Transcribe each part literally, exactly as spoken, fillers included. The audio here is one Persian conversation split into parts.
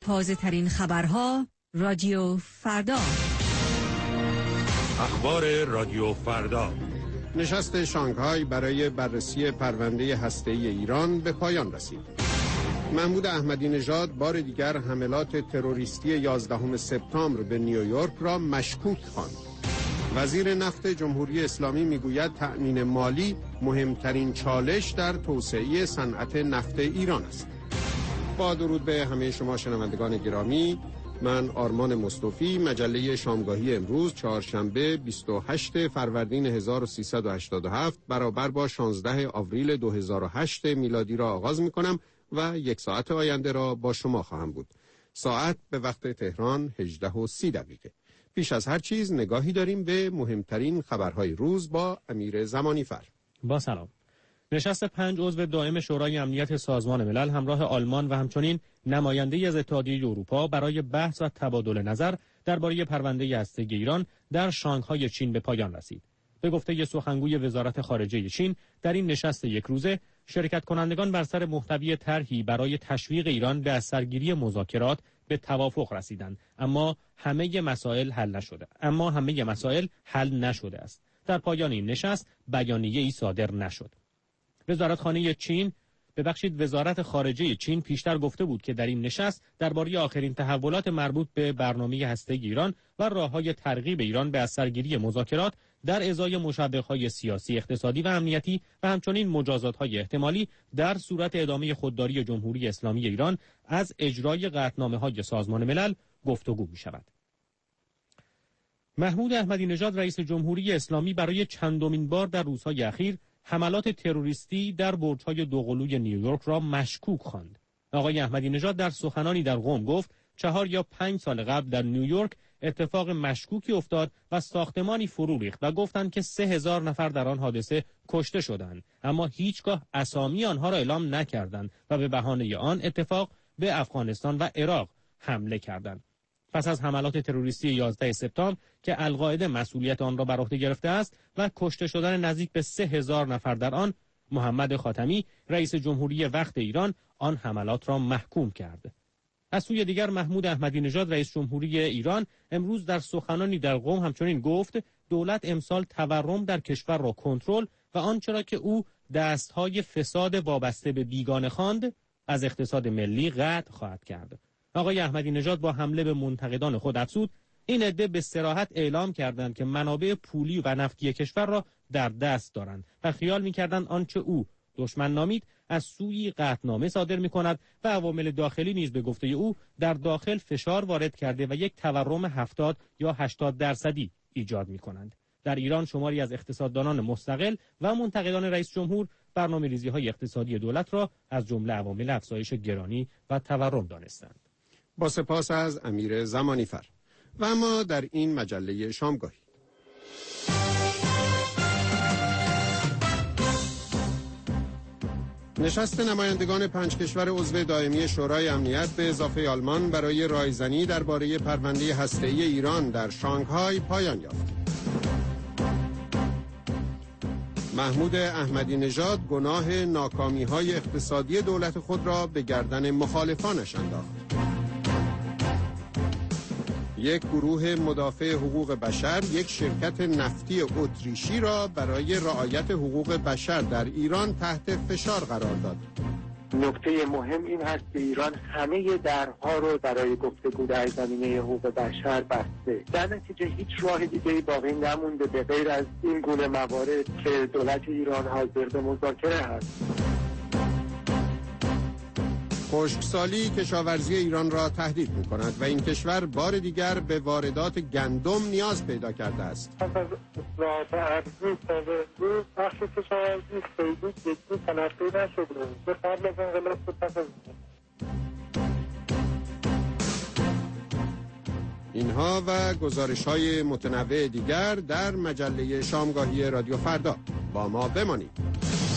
تازه ترین خبرها رادیو فردا. اخبار رادیو فردا. نشست شانگهای برای بررسی پرونده هسته‌ای ایران به پایان رسید. محمود احمدی نژاد بار دیگر حملات تروریستی یازدهم سپتامبر به نیویورک را مشکوک خواند. وزیر نفت جمهوری اسلامی میگوید تأمین مالی مهمترین چالش در توسعه صنعت نفت ایران است. با درود به همه شما شنوندگان گرامی، من آرمان مصطفی مجله شامگاهی امروز چهارشنبه بیست و هشتم فروردین هزار و سیصد و هشتاد و هفت برابر با شانزدهم آوریل دو هزار و هشت میلادی را آغاز می کنم و یک ساعت آینده را با شما خواهم بود. ساعت به وقت تهران هجده و سی دقیقه. پیش از هر چیز نگاهی داریم به مهمترین خبرهای روز با امیر زمانی فر. با سلام. نشست پنج عضو دائم شورای امنیت سازمان ملل همراه آلمان و همچنین نماینده‌ای از اتحادیه اروپا برای بحث و تبادل نظر درباره پرونده هسته‌ای ایران در شانگهای چین به پایان رسید. به گفته سخنگوی وزارت خارجه چین، در این نشست یک روزه شرکت کنندگان بر سر محتوی طرحی برای تشویق ایران به اثرگیری مذاکرات به توافق رسیدند، اما همه مسائل حل نشده. اما همه مسائل حل نشده است. در پایان این نشست بیانیه‌ای صادر نشد. وزارتخانه چین ببخشید وزارت خارجه چین پیشتر گفته بود که در این نشست درباره آخرین تحولات مربوط به برنامه هسته‌ای ایران و راه‌های ترغیب ایران به اثرگیری مذاکرات در ازای مشوق‌های سیاسی، اقتصادی و امنیتی و همچنین مجازات‌های احتمالی در صورت ادامه خودداری جمهوری اسلامی ایران از اجرای قطعنامه‌های سازمان ملل گفتگو می‌شود. محمود احمدی نژاد رئیس جمهوری اسلامی برای چندمین بار در روزهای اخیر حملات تروریستی در برج‌های دوقلوی نیویورک را مشکوک خواند. آقای احمدی نژاد در سخنانی در قم گفت چهار یا پنج سال قبل در نیویورک اتفاق مشکوکی افتاد و ساختمانی فرو ریخت و گفتند که سه هزار نفر در آن حادثه کشته شدند، اما هیچگاه اسامی آنها را اعلام نکردند و به بهانه آن اتفاق به افغانستان و عراق حمله کردند. پس از حملات تروریستی یازدهم سپتامبر که القاعده مسئولیت آن را بر عهده گرفته است و کشته شدن نزدیک به سه هزار نفر در آن، محمد خاتمی رئیس جمهوری وقت ایران آن حملات را محکوم کرد. از سوی دیگر محمود احمدی نژاد رئیس جمهوری ایران امروز در سخنانی در قم همچنین گفت دولت امسال تورم در کشور را کنترل و آنچه را که او دستهای فساد وابسته به بیگانه خواند از اقتصاد ملی قطع خواهد کرد. آقای احمدی نژاد با حمله به منتقدان خود افزود این عده به صراحت اعلام کردند که منابع پولی و نفتی کشور را در دست دارند و خیال می‌کردند آنچه او دشمن نامید از سوی قطعنامه صادر می‌کند و عوامل داخلی نیز به گفته او در داخل فشار وارد کرده و یک تورم هفتاد یا هشتاد درصدی ایجاد می‌کنند. در ایران شماری از اقتصاددانان مستقل و منتقدان رئیس جمهور برنامه‌ریزی‌های اقتصادی دولت را از جمله عوامل افزایش گرانی و تورم دانستند. با سپاس از امیر زمانی فر. و اما در این مجله شامگاهی نشست نمایندگان پنج کشور عضو دائمی شورای امنیت به اضافه آلمان برای رایزنی درباره پرونده هسته‌ای ایران در شانگهای پایان یافت. محمود احمدی نژاد گناه ناکامی‌های اقتصادی دولت خود را به گردن مخالفانش انداخت. یک گروه مدافع حقوق بشر یک شرکت نفتی اتریشی را برای رعایت حقوق بشر در ایران تحت فشار قرار داد. نکته مهم این هست که ایران همه درها رو برای گفتگو در زمینه حقوق بشر بسته. در نتیجه هیچ راه دیگه‌ای باقی نمونده به غیر از این گونه موارد که دولت ایران حاضر به مذاکره هست. خشکسالی کشاورزی ایران را تهدید می‌کند و این کشور بار دیگر به واردات گندم نیاز پیدا کرده است. پس از اصلاحات ارزی تا به امروز بخش کشاورزی خیلی جدی تلقی نشده به قبل از انقلاب اتفاق اینها و گزارش‌های متنوع دیگر در مجله شامگاهی رادیو فردا. با ما بمانید.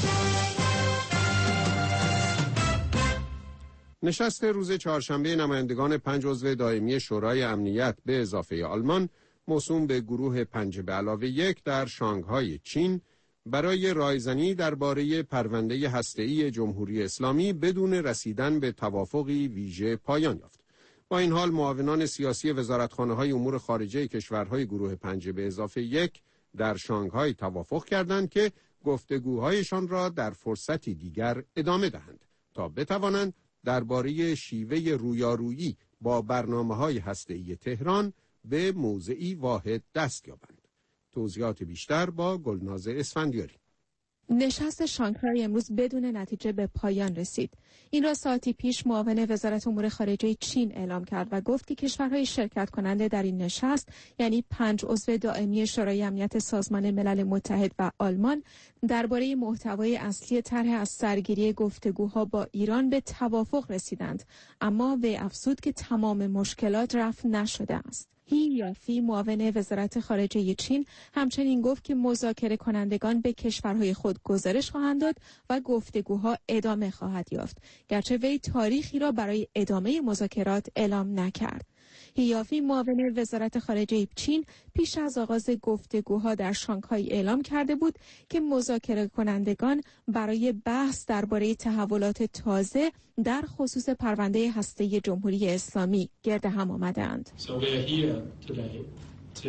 نشست روز چهارشنبه نمایندگان پنج عضو دائمی شورای امنیت به اضافه آلمان موسوم به گروه پنج به علاوه یک در شانگهای چین برای رایزنی درباره پرونده هسته‌ای جمهوری اسلامی بدون رسیدن به توافقی ویژه پایان یافت. با این حال معاونان سیاسی وزارتخانه‌های امور خارجه کشورهای گروه پنج به اضافه یک در شانگهای توافق کردند که گفتگوهایشان را در فرصتی دیگر ادامه دهند تا بتوانند درباره شیوه رویارویی با برنامه‌های هسته‌ای تهران به موضعی واحد دست یابند. توضیحات بیشتر با گلناز اسفندیاری. نشست شانگهای امروز بدون نتیجه به پایان رسید. این را ساعتی پیش معاون وزارت امور خارجه چین اعلام کرد و گفت که کشورهای شرکت کننده در این نشست، یعنی پنج عضو دائمی شورای امنیت سازمان ملل متحد و آلمان، درباره محتوای اصلی طرح از سرگیری گفتگوها با ایران به توافق رسیدند، اما وی افزود که تمام مشکلات رفع نشده است. هی یافی معاون وزارت خارجه چین همچنین گفت که مذاکره کنندگان به کشورهای خود گزارش خواهند داد و گفتگوها ادامه خواهد یافت، گرچه وی تاریخی را برای ادامه مذاکرات اعلام نکرد. هی یافی معاون وزارت خارجه چین پیش از آغاز گفتگوها در شانگهای اعلام کرده بود که مذاکره کنندگان برای بحث درباره تحولات تازه در خصوص پرونده هسته‌ای جمهوری اسلامی گرد هم آمدند. So we are here today to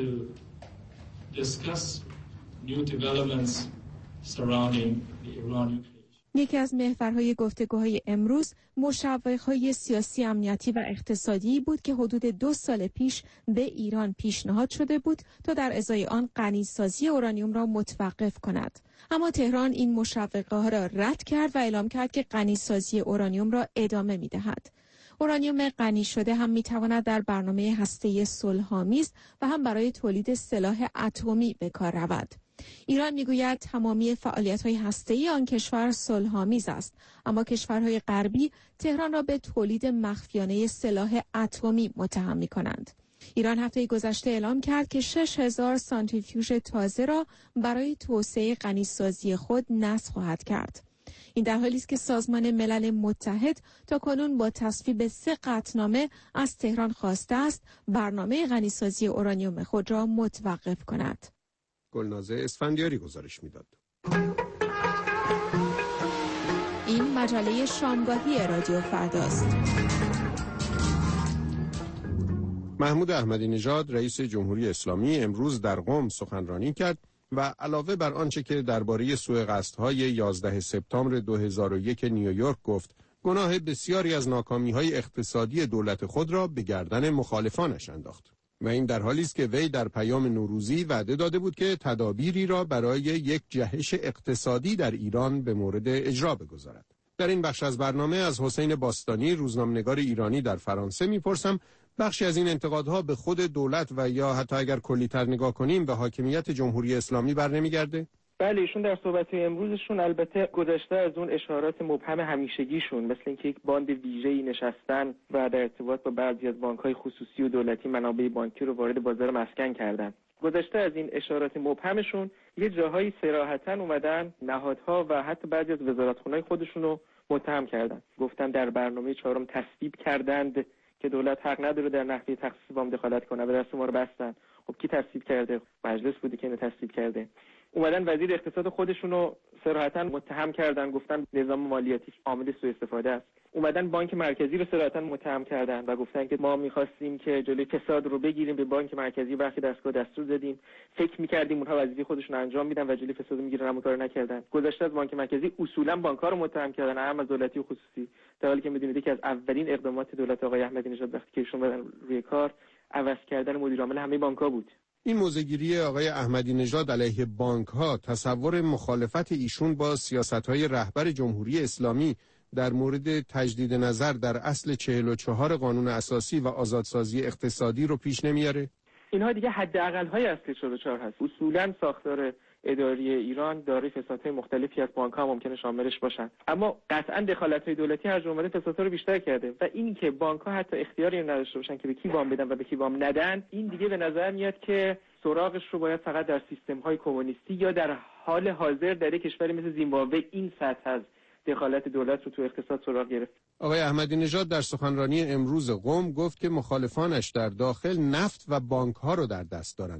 discuss new developments surrounding the Iranian. یکی از محورهای گفتگوهای امروز مشوق‌های سیاسی، امنیتی و اقتصادی بود که حدود دو سال پیش به ایران پیشنهاد شده بود تا در ازای آن غنی‌سازی اورانیوم را متوقف کند. اما تهران این مشوقه‌ها را رد کرد و اعلام کرد که غنی‌سازی اورانیوم را ادامه می‌دهد. اورانیوم غنی شده هم می‌تواند در برنامه هسته‌ای صلح‌آمیز و هم برای تولید سلاح اتمی به کار رود. ایران میگوید تمامی فعالیت‌های هسته‌ای آن کشور صلح‌آمیز است، اما کشورهای غربی تهران را به تولید مخفیانه سلاح اتمی متهم می‌کنند. ایران هفته گذشته اعلام کرد که شش هزار سانتریفیوژ تازه را برای توسعه غنی‌سازی خود نصب خواهد کرد. این در حالی است که سازمان ملل متحد تاکنون با تصویب سه قطعنامه از تهران خواسته است برنامه غنی‌سازی اورانیوم خود را متوقف کند. گلنازه اسفندیاری گزارش میداد. این مجله شامگاهی رادیو فرداست. محمود احمدی نژاد رئیس جمهوری اسلامی امروز در قم سخنرانی کرد و علاوه بر آنچه که درباره سوء قصدهای یازده سپتامبر دو هزار و یک نیویورک گفت، گناه بسیاری از ناکامی‌های اقتصادی دولت خود را به گردن مخالفانش انداخت. و این در حالی است که وی در پیام نوروزی وعده داده بود که تدابیری را برای یک جهش اقتصادی در ایران به مورد اجرا بگذارد. در این بخش از برنامه از حسین باستانی، روزنامه‌نگار ایرانی در فرانسه میپرسم بخشی از این انتقادها به خود دولت و یا حتی اگر کلی‌تر نگاه کنیم به حاکمیت جمهوری اسلامی برنمیگرده؟ بله، ایشون در صحبت‌های امروزشون البته گذشته از اون اشارات مبهم همیشگیشون، مثل اینکه یک باند ویژه‌ای نشستن و در ارتباط با بعضی از بانک‌های خصوصی و دولتی منابع بانکی رو وارد بازار مسکن کردن. گذشته از این اشارات مبهمشون یه جاهایی صراحتاً اومدن نهادها و حتی بعضی از وزارتخونه‌های خودشون رو متهم کردن. گفتن در برنامه چهارم تصویب کردند که دولت حق نداره در نحوه تخصیص وام دخالت کنه و دست ما رو بستن. خب کی تصویب کرده؟ مجلس بوده که اینو تصویب کرده. اومدن وزیر اقتصاد خودشون رو صراحتاً متهم کردن، گفتن نظام مالیاتی عامل سوء استفاده است. اومدن بانک مرکزی رو صراحتاً متهم کردن و گفتن که ما می‌خواستیم که جلوی فساد رو بگیریم، به بانک مرکزی برخی دستگاه دستور دادیم، فکر می‌کردیم اونها وظیفه خودشون انجام میدن و جلوی فساد میگیرن، اما کارو نکردن. گذشته از بانک مرکزی اصولاً بانک‌ها رو متهم کردن، هم از دولتی و خصوصی، در حالی که می‌دونید که از اولین اقدامات دولت آقای احمدی نژاد وقتی که ایشون اومدن روی کار عوض کردن مدیر عامل همه بانک‌ها بود. این موضع‌گیری آقای احمدی نژاد علیه بانک‌ها تصور مخالفت ایشون با سیاست‌های رهبر جمهوری اسلامی در مورد تجدید نظر در اصل چهل و چهار قانون اساسی و آزادسازی اقتصادی رو پیش نمیاره؟ اینها دیگه حداقل‌های اصل چهل و چهار هست. اصولاً ساختار اداری ایران دارای فسادهای مختلفی از بانک‌ها ممکنه شاملش باشن، اما قطعاً دخالت‌های دولتی هر جا اومده فسادها رو بیشتر کرده و این که بانک‌ها حتی اختیاری نداشته باشن که به کی وام بدن و به کی وام ندن، این دیگه به نظر میاد که سراغش رو باید فقط در سیستم‌های کمونیستی یا در حال حاضر در یک کشوری مثل زیمبابوه این سطح از دخالت دولت رو تو اقتصاد سراغ گرفت. آقای احمدی نژاد در سخنرانی امروز قم گفت که مخالفانش در داخل نفت و بانک‌ها رو در دست دارن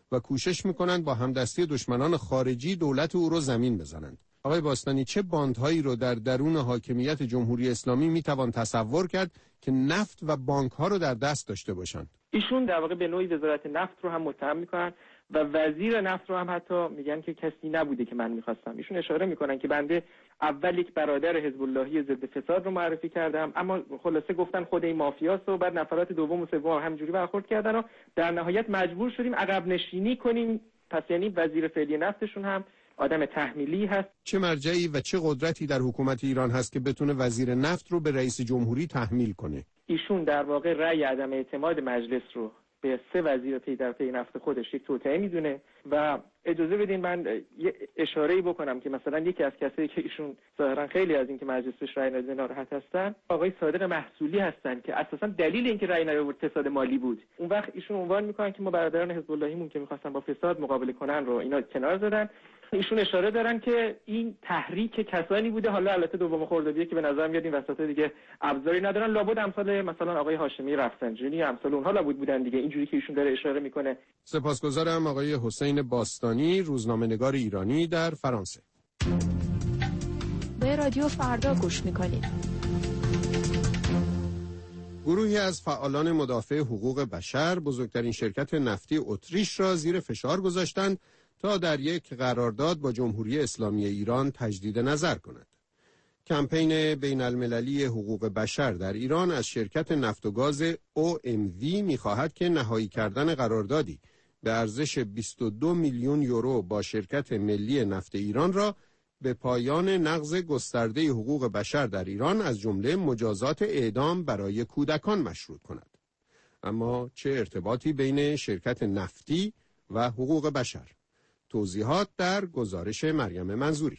و کوشش میکنند با همدستی دشمنان خارجی دولت او رو زمین بزنند. آقای باستانی، چه باندهایی رو در درون حاکمیت جمهوری اسلامی میتوان تصور کرد که نفت و بانک ها رو در دست داشته باشند؟ ایشون در واقع به نوعی وزارت نفت رو هم متهم میکنن و وزیر نفت رو هم حتی میگن که کسی نبوده که من میخواستم. ایشون اشاره میکنن که بنده اول یک برادر حزب اللهی ضد فساد رو معرفی کردم، اما خلاصه گفتن خود این مافیاست و بعد نفرات دوم و سوم همینجوری برخورد کردن و در نهایت مجبور شدیم عقب نشینی کنیم. پس یعنی وزیر فعلی نفتشون هم آدم تحمیلی هست. چه مرجعی و چه قدرتی در حکومت ایران هست که بتونه وزیر نفت رو به رئیس جمهوری تحمیل کنه؟ ایشون در واقع رأی عدم اعتماد مجلس رو به سه وزیر پی در پی نفت خودش یک توطئه میدونه و اجازه بدین من یه اشاره‌ای بکنم که مثلا یکی از کسایی که ایشون ظاهرا خیلی از این که مجلس بهش رأی نداده ناراحت هستن، آقای صادق محصولی هستن که اساسا دلیل اینکه رأی نیاورد فساد مالی بود. اون وقت ایشون عنوان میکنن که ما برادران حزب اللهیمون که می‌خواستن با فساد مقابله کنن رو اینا کنار زدن. ایشون اشاره دارن که این تحریک کسانی بوده، حالا البته دوم خردادیه که به نظر میاد این وسطا دیگه ابزاری ندارن، لابد امثال مثلا آقای هاشمی رفسنجانی امثال اونها لابد بودن دیگه، اینجوری که ایشون داره اشاره میکنه. سپاسگزارم آقای حسین باستانی، روزنامه‌نگار ایرانی در فرانسه. به رادیو فردا گوش میکنید. گروهی از فعالان مدافع حقوق بشر بزرگترین شرکت نفتی اتریش را زیر فشار گذاشتند تا در یک قرارداد با جمهوری اسلامی ایران تجدید نظر کند. کمپین بین المللی حقوق بشر در ایران از شرکت نفت و گاز او ام وی می‌خواهد که نهایی کردن قراردادی به ارزش بیست و دو میلیون یورو با شرکت ملی نفت ایران را به پایان نقض گسترده حقوق بشر در ایران از جمله مجازات اعدام برای کودکان مشروط کند. اما چه ارتباطی بین شرکت نفتی و حقوق بشر؟ توضیحات در گزارش مریم منظوری.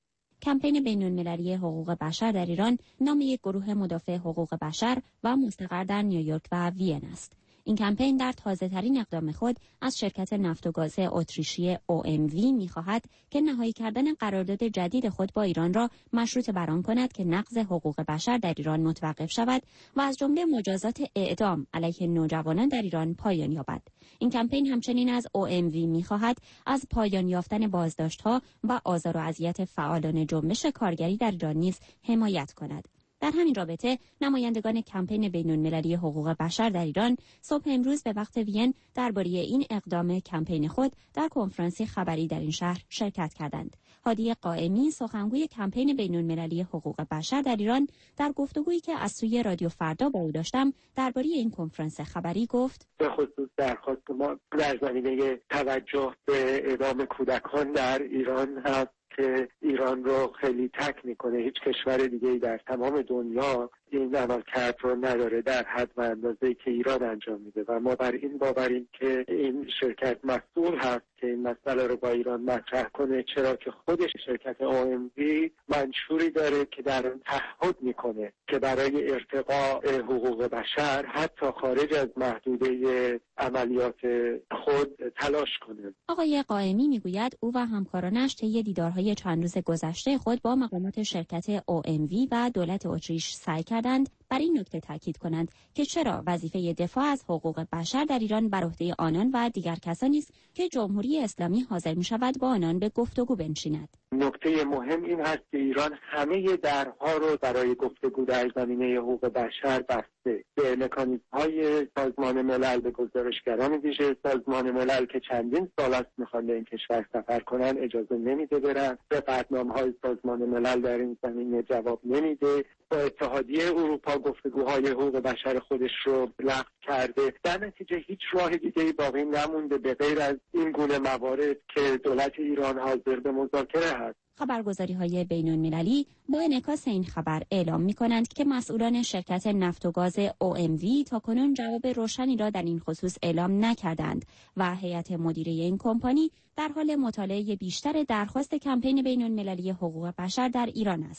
کمپین بین‌المللی حقوق بشر در ایران نام یک گروه مدافع حقوق بشر و مستقر در نیویورک و وین است. این کمپین در تازه‌ترین اقدام خود از شرکت نفت و گاز اتریشی او ام وی می‌خواهد که نهایی کردن قرارداد جدید خود با ایران را مشروط بر آن کند که نقض حقوق بشر در ایران متوقف شود و از جمله مجازات اعدام علیه نوجوانان در ایران پایان یابد. این کمپین همچنین از او ام وی می‌خواهد از پایان یافتن بازداشت‌ها و آزار و اذیت فعالان جنبش کارگری در ایران نیز حمایت کند. در همین رابطه نمایندگان کمپین بین‌المللی حقوق بشر در ایران صبح امروز به وقت وین درباره این اقدام کمپین خود در کنفرانسی خبری در این شهر شرکت کردند. هادی قائمی سخنگوی کمپین بین‌المللی حقوق بشر در ایران در گفتگویی که از سوی رادیو فردا با او داشتم درباره این کنفرانس خبری گفت: به خصوص درخواست ما در زمینه توجه به اعدام کودکان در ایران هست که ایران رو خیلی تک میکنه. هیچ کشور دیگه‌ای در تمام دنیا این عملکرد رو نداره در حد و اندازه‌ای که ایران انجام میده و ما بر این باوریم که این شرکت مسئول هست که این مسئله رو با ایران مطرح کنه، چرا که خودش شرکت او ام وی منشوری داره که در اون تعهد میکنه که برای ارتقاء حقوق بشر حتی خارج از محدوده عملیات خود تلاش کنه. آقای قائمی میگوید او و همکارانش طی دیدارهای چند روز گذشته خود با مقامات شرکت او ام وی و دولت اتریش سعی کردند بر این نکته تاکید کنند که چرا وظیفه دفاع از حقوق بشر در ایران بر عهده آنان و دیگر کسانی است که جمهوری اسلامی حاضر می شود با آنان به گفتگو بنشیند. نکته مهم این هست که ایران همه درها رو برای گفتگو در زمینه حقوق بشر بسته. به مکانیزم‌های سازمان ملل، به گزارشگران ویژه سازمان ملل که چندین سال است میخوان به این کشور سفر کنن اجازه نمیده برن. به قطعنامه‌های سازمان ملل در این زمینه جواب نمیده. با اتحادیه اروپا گفتگوهای حقوق بشر خودش رو لغو کرده. در نتیجه هیچ راه دیگه‌ای باقی نمونده به غیر از این گونه موارد که دولت ایران حاضر به مذاکره هست. خبرگزاری‌های بین‌المللی با انعکاس این خبر اعلام می‌کنند که مسئولان شرکت نفت و گاز او ام وی تاکنون جواب روشنی را در این خصوص اعلام نکردند و هیئت مدیره این کمپانی در حال مطالعه بیشتر درخواست کمپین بین‌المللی حقوق بشر در ایران است.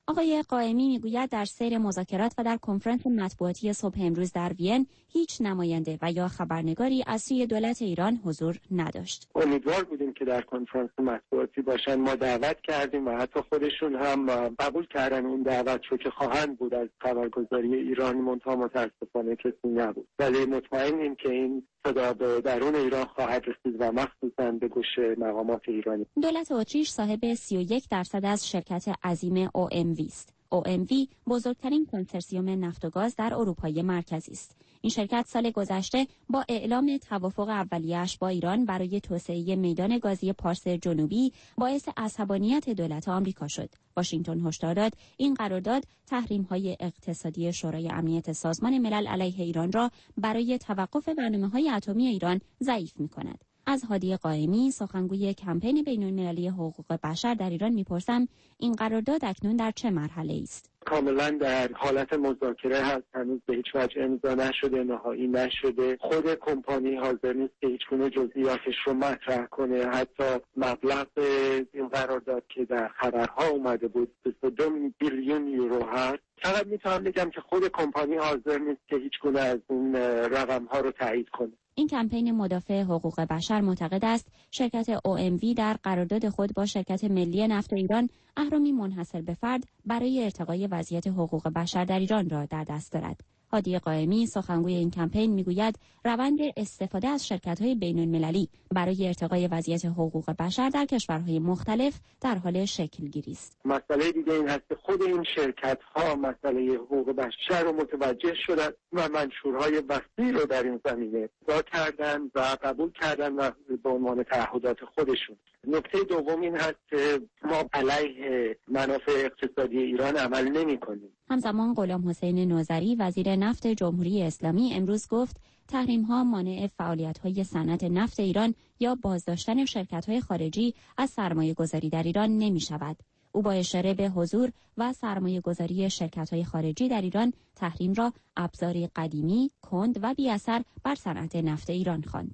آقای قائمی میگوید در سیر مذاکرات و در کنفرانس مطبوعاتی صبح امروز در وین هیچ نماینده و یا خبرنگاری از سوی دولت ایران حضور نداشت. امیدوار بودیم که در کنفرانس مطبوعاتی باشن. ما دعوت کردیم و حتی خودشون هم قبول کردن اون دعوت رو که خواهند بود از خبرگزاری ایران، منتها متاسفانه کسی نبود. ولی مطمئنیم که این صدا به درون ایران خواهد رسید و مخصوصا به گوش مقامات ایرانی. دولت اتریش صاحب سی و یک درصد از شرکت عظیم او ام وی است. او ام وی بزرگترین کنسرسیوم نفت و گاز در اروپای مرکزی است. این شرکت سال گذشته با اعلام توافق اولیه‌اش با ایران برای توسعه میدان گازی پارس جنوبی باعث عصبانیت دولت آمریکا شد. واشنگتن هشدار داد این قرارداد تحریم‌های اقتصادی شورای امنیت سازمان ملل علیه ایران را برای توقف برنامه‌های اتمی ایران ضعیف می‌کند. از هادی قائمی، سخنگوی کمپین بین‌المللی حقوق بشر در ایران میپرسم این قرارداد اکنون در چه مرحله است؟ کاملا در حالت مذاکره هست، هنوز به هیچ وجه امضا نشده، نهایی نشده. خود کمپانی حاضر نیست که هیچ گونه جزئیاتش رو مطرح کنه. حتی مبلغ این قرارداد که در خبرها اومده بود بیست و دو بیلیون یورو هست. فقط میتونم بگم که خود کمپانی حاضر نیست که هیچ گونه از این رقم ها رو تایید کنه. این کمپین مدافع حقوق بشر معتقد است شرکت او ام وی در قرارداد خود با شرکت ملی نفت ایران اهرامی منحصر به فرد برای ارتقای وضعیت حقوق بشر در ایران را در دست دارد. هادی قائمی، سخنگوی این کمپین، میگوید روند استفاده از شرکت‌های بین‌المللی برای ارتقای وضعیت حقوق بشر در کشورهای مختلف در حال شکل‌گیری است. مسئله دیگه این هست که خود این شرکت‌ها مسئله حقوق بشر رو متوجه شدن و منشورهای وسیعی رو در این زمینه امضا کردن و قبول کردن و به عنوان تعهدات خودشون. نکته دوم این هست که ما علیه منافع اقتصادی ایران عمل نمی‌کنیم. همزمان غلام حسین نوذری وزیر نفت جمهوری اسلامی امروز گفت تحریم‌ها مانع فعالیت‌های صنعت نفت ایران یا بازداشتن شرکت‌های خارجی از سرمایه‌گذاری در ایران نمی‌شود. او با اشاره به حضور و سرمایه‌گذاری شرکت‌های خارجی در ایران تحریم را ابزاری قدیمی، کند و بی‌اثر بر صنعت نفت ایران خواند.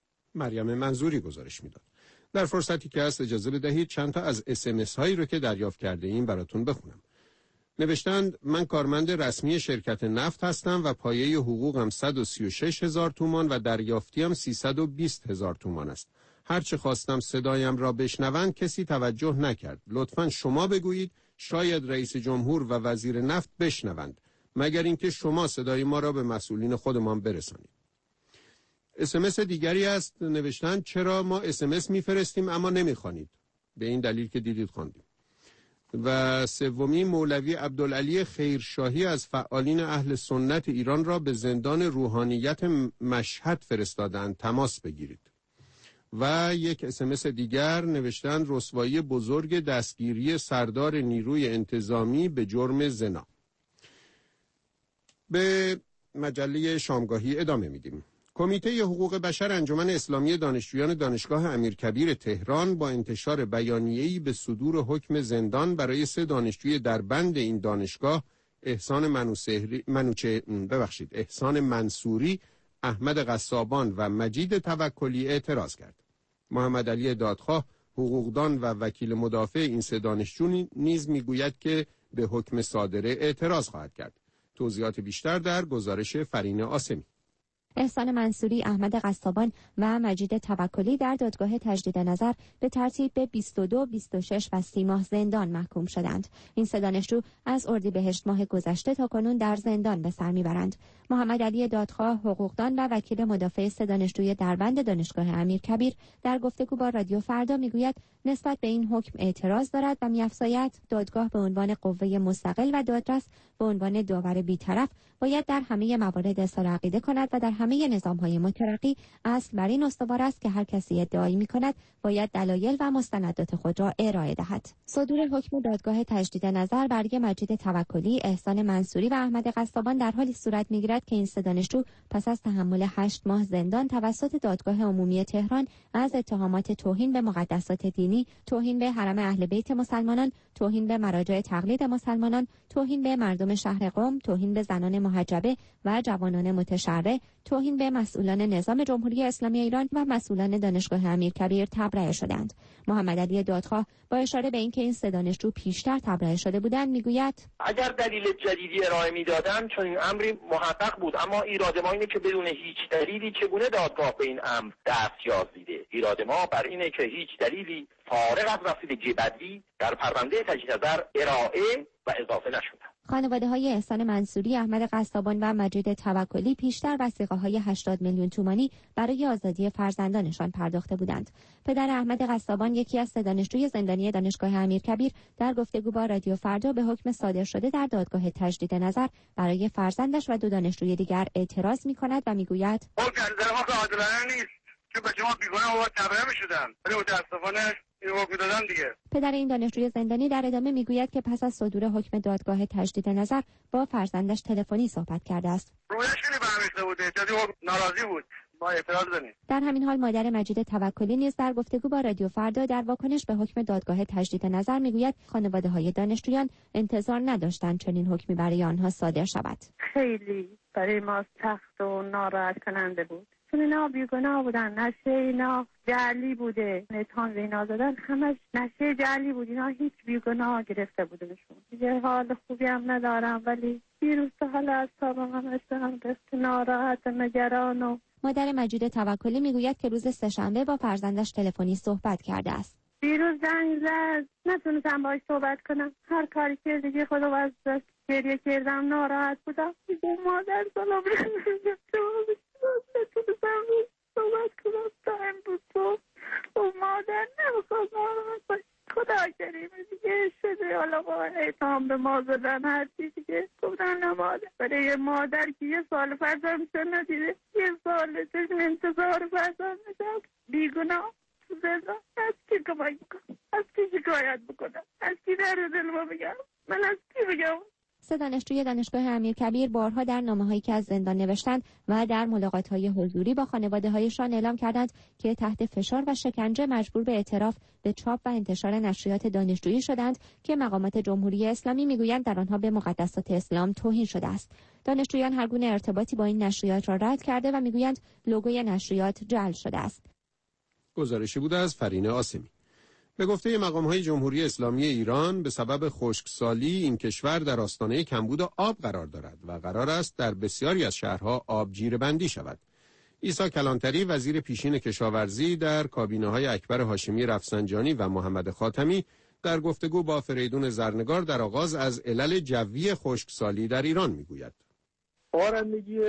مریم منظوری گزارش میداد. در فرصتی که هست اجازه بدهید چند تا از اس ام اس هایی رو که دریافت کرده ایم براتون بخونم. نوشتند من کارمند رسمی شرکت نفت هستم و پایه حقوقم صد و سی و شش هزار تومان و دریافتیم سیصد و بیست هزار تومان است. هرچه خواستم صدایم را بشنوند کسی توجه نکرد. لطفاً شما بگویید شاید رئیس جمهور و وزیر نفت بشنوند، مگر اینکه شما صدای ما را به مسئولین خودمان برسانید. اس ام اس دیگری است، نوشتند چرا ما اس ام اس میفرستیم اما نمیخوانید؟ به این دلیل که دیدید خواندیم. و سومی مولوی عبدالعلی خیرشاهی از فعالین اهل سنت ایران را به زندان روحانیت مشهد فرستادند، تماس بگیرید. و یک اس ام اس دیگر نوشتند رسوایی بزرگ دستگیری سردار نیروی انتظامی به جرم زنا. به مجله شامگاهی ادامه میدیم. کمیته حقوق بشر انجمن اسلامی دانشجویان دانشگاه امیرکبیر تهران با انتشار بیانیه‌ای به صدور حکم زندان برای سه دانشجوی در بند این دانشگاه احسان منوچهری منوچه ببخشید احسان منصوری، احمد قصابان و مجید توکلی اعتراض کرد. محمد علی دادخواه، حقوقدان و وکیل مدافع این سه دانشجو نیز میگوید که به حکم صادره اعتراض خواهد کرد. توضیحات بیشتر در گزارش فرین آسمی. احسان منصوری، احمد قصابان و مجید توکلی در دادگاه تجدید نظر به ترتیب به بیست و دو، بیست و شش و سی ماه زندان محکوم شدند. این سه دانشجو از اردیبهشت ماه گذشته تا کنون در زندان به سر میبرند. محمد علی دادخواه، حقوقدان و وکیل مدافع سه دانشجوی دربند دانشگاه امیرکبیر در گفتگو با رادیو فردا میگوید نسبت به این حکم اعتراض دارد و می‌افزاید دادگاه به عنوان قوه مستقل و دادرس به عنوان داور بی‌طرف باید در همه موارد اظهار عقیده کند و در همه نظام‌های مترقی اصل بر این استوار است که هر کسی ادعایی می‌کند باید دلایل و مستندات خود را ارائه دهد. صدور حکم دادگاه تجدید نظر برای مجید توکلی، احسان منصوری و احمد قصابان در حالی صورت می‌گیرد که این سه دانشجو پس از تحمل هشت ماه زندان توسط دادگاه عمومی تهران از اتهامات توهین به مقدسات دینی، توهین به حرم اهل بیت مسلمانان، توهین به مراجع تقلید مسلمانان، توهین به مردم شهر قم، توهین به زنان محجبه و جوانان متشرع، توهین توهین به مسئولان نظام جمهوری اسلامی ایران و مسئولان دانشگاه امیرکبیر تبرئه شدند. محمد علی دادخواه با اشاره به اینکه این سه دانشجو پیشتر تبرئه شده بودند میگوید اگر دلیل جدیدی ارائه میدادند چون این امری محقق بود، اما ایراد ما اینه که بدون هیچ دلیلی چگونه دادگاه به این امر دست یازیده. ایراد ما بر اینه که هیچ دلیلی فارغ از رسیدگی بدوی در پرونده تجدید نظر ارائه و اضافه نشده. خانواده‌های احسان منصوری، احمد قصابان و مجید توکلی پیشتر وثیقه‌های هشتاد میلیون تومانی برای آزادی فرزندانشان پرداخته بودند. پدر احمد قصابان، یکی از سه دانشجوی زندانی دانشگاه امیرکبیر، در گفتگو با رادیو فردا به حکم صادر شده در دادگاه تجدید نظر برای فرزندش و دو دانشجوی دیگر اعتراض می‌کند و می‌گوید: حکم نظر ما عادلانه نیست که به شما بیگناه و تبرئه می‌شدن، ولی متأسفانه این حکم دادن دیگه. پدر این دانشجوی زندانی در ادامه میگوید که پس از صدور حکم دادگاه تجدید نظر با فرزندش تلفنی صحبت کرده است. رویش خیلی برمیخته بوده، جدی ناراضی بود. ما اعتراض داریم. در همین حال مادر مجید توکلی نیز در گفتگو با رادیو فردا در واکنش به حکم دادگاه تجدید نظر میگوید خانواده‌های دانشجویان انتظار نداشتند چنین حکمی برای آنها صادر شود. خیلی برای ما سخت و ناراحت کننده بود. چون اینا بیگناه بودن، نشه اینا جعلی بوده، اتهام به اینا زدن همش نشه جعلی بود، اینا هیچ بیگناه گرفته بودنشون. دیگه حال خوبی هم ندارم، ولی دیروز حال اعصابم همش دارم دست ناراحت نگران. و مادر مجید توکلی میگوید که روز سه‌شنبه با فرزندش تلفنی صحبت کرده است. دیروز زنگ زد، نتونستم باهاش صحبت کنم، هر کاری که دیگه خدا واسه گریه کردم، ناراحت بودم. دیگه مادر سلام نتونستم صحبت کنم تا امروز صبح. و مادر نمیخواد ناراحت خدا کریمه دیگه شده، حالا با اتهام به ما زدن هر چی دیگه گفتن نه مادر. برای مادر که یه سال فرزندش ندیده، یه سال چشم انتظار فرزند میدم، بیگناه زنده، از کی کمک بکنم، از کی شکایت بکنم، از کی در دل ما بگم، من از کی بگم. سه دانشجوی دانشگاه امیرکبیر بارها در نامه‌هایی که از زندان نوشتند و در ملاقات‌های حضوری با خانواده‌هایشان اعلام کردند که تحت فشار و شکنجه مجبور به اعتراف به چاپ و انتشار نشریات دانشجویی شدند که مقامات جمهوری اسلامی میگویند در آنها به مقدسات اسلام توهین شده است. دانشجویان هر گونه ارتباطی با این نشریات را رد کرده و میگویند لوگوی نشریات جعل شده است. گزارشی بود از فرینه آسمی. به گفته مقام‌های جمهوری اسلامی ایران به سبب خشکسالی این کشور در آستانه کمبود آب قرار دارد و قرار است در بسیاری از شهرها آبگیره بندی شود. عیسی کلانتری وزیر پیشین کشاورزی در کابینه‌های اکبر هاشمی رفسنجانی و محمد خاتمی در گفتگو با فریدون زرنگار در آغاز از علل جوی خشکسالی در ایران میگوید. بارندگی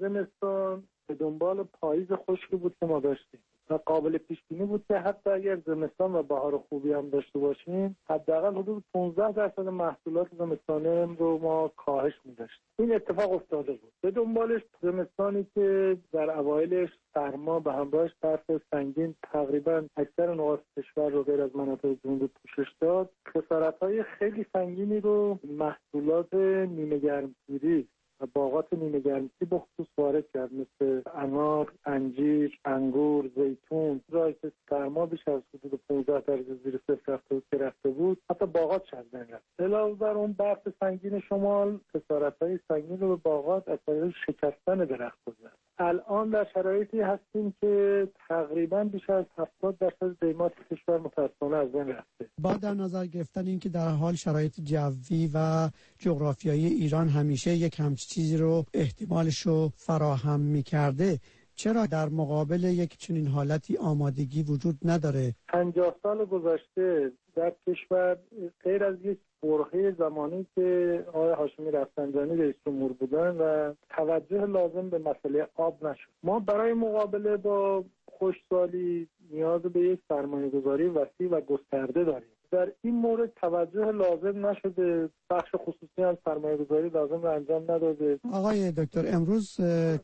زمستان به دنبال پاییز خشکی بود که ما داشتیم و قابل پیش بینی بود که حتی اگر زمستان و بهار خوبی هم داشته باشیم، حداقل حدود پانزده درصد محصولات زمستانه رو ما کاهش می‌داشتیم. این اتفاق افتاده بود. به دنبالش زمستانی که در اوایلش سرما به همراهش برف سنگین تقریبا اکثر نقاط کشور رو غیر از مناطق جنوبی پوشش داد، خسارت‌های خیلی سنگینی رو محصولات نیمه گرمسیری و باغات نیمه گرمسیری به خصوص وارد کرد، مثل انار، انجیر، انگور، زیتون. راه که سرما بیش از حدود پانزده درجه زیر صفر رفته بود که رفته بود، حتی باغات شد رفت. علاوه بر اون برف سنگین شمال، خسارت‌های سنگین رو به باغات از طریق شکستن درخت گذاشت. الان در شرایطی هستیم که تقریبا بیش از هفتاد درصد دیمات کشور متأسفانه از بین رفته. با در نظر گرفتن اینکه در حال شرایط جوی و جغرافیایی ایران همیشه یک همچین چیزی رو احتمالش رو فراهم می‌کرده، چرا در مقابل یک چنین حالتی آمادگی وجود نداره؟ پنجاه سال گذشته در کشور غیر از یک برهه زمانی که آقای هاشمی رفسنجانی رئیس جمهور بودن و توجه لازم به مسئله آب نشد، ما برای مقابله با خشکسالی نیاز به یک سرمایه‌گذاری وسیع و گسترده داریم. در این مورد توجه لازم نشده، بخش خصوصی هم سرمایه‌گذاری لازم رو انجام نداده. آقای دکتر، امروز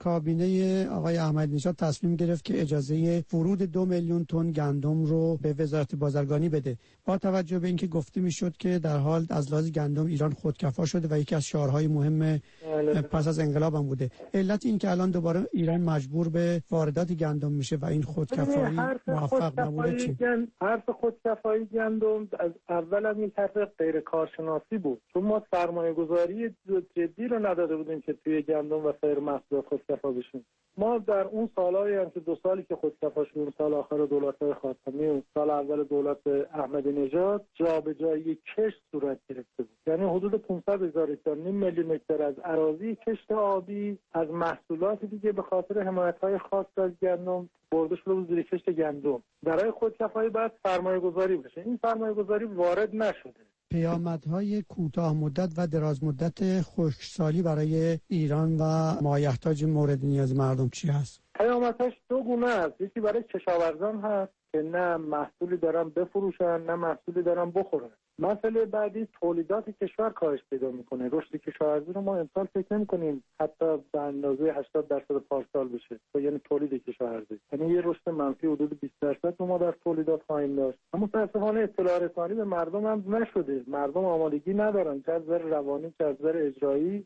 کابینه آقای احمدی نژاد تصمیم گرفت که اجازه ورود دو میلیون تن گندم رو به وزارت بازرگانی بده، با توجه به اینکه گفته میشد که در حال از لحاظ گندم ایران خودکفا شده و یکی از شعارهای مهم پس از انقلاب هم بوده. علت این که الان دوباره ایران مجبور به واردات گندم میشه و این خودکفایی موفق نبوده چی؟ حرف خودکفایی گندم از اول هم یک حرف غیر کارشناسی بود، چون ما سرمایه گذاری جدی رو نداده بودیم که توی گندم و سایر محصولات خودکفا بشیم. ما در اون سالهایی هم که دو سالی که خودکفا شدیم، سال آخر دولت خاتمی و سال اول دولت احمدی نژاد، جابجایی کشت صورت گرفته بود. یعنی حدود پانصد هزار هکتار، نیم میلیون هکتار از اراضی کشت آبی از محصولات دیگه به خاطر حمایت‌های خاص از گندم برده شده بود زیر کشت گندم. برای خودکفایی باید سرمایه‌گذاری بشه. این سرمایه‌گذاری وارد نشده. پیامدهای کوتاه مدت و دراز مدت خشکسالی برای ایران و مایحتاج مورد نیاز مردم چی هست؟ پیامدهاش دو گونه است. یکی برای کشاورزان هست که نه محصولی دارن بفروشن نه محصولی دارن بخورن. مسئله بعدی تولیدات کشور کاهش پیدا میکنه. رشد کشاورزی رو ما امسال فکر نمی‌کنیم حتی به اندازه هشتاد درصد پارسال بشه. یعنی تولید کشاورزی. یعنی یه رشد منفی حدود بیست درصد رو ما در تولیدات خواهیم داشت. اما متأسفانه اطلاع رسانی به مردم هم نشده. مردم آمادگی ندارن، چه از نظر روانی چه از نظر اجرایی.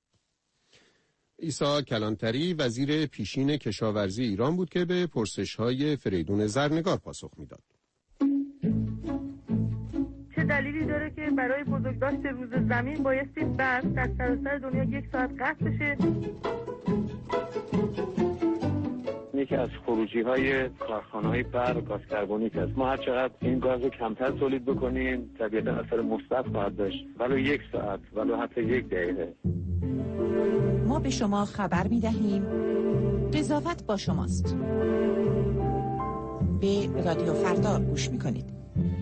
عیسی کلانتری وزیر پیشین کشاورزی ایران بود که به پرسش‌های فریدون زرنگار پاسخ میداد. چه دلیلی داره که برای بزرگداشت روز زمین بایستی برق در سراسر دنیا یک ساعت قطع بشه؟ یکی از خروجی‌های کارخانه‌های برق گاز کربونیک است. ما هر چقدر این گاز رو کمتر تولید بکنیم طبیعتاً اثر مثبت خواهد داشت، ولو یک ساعت ولو حتی یک دقیقه. ما به شما خبر می‌دهیم قضاوت با شماست. به رادیو فردا گوش می‌کنید.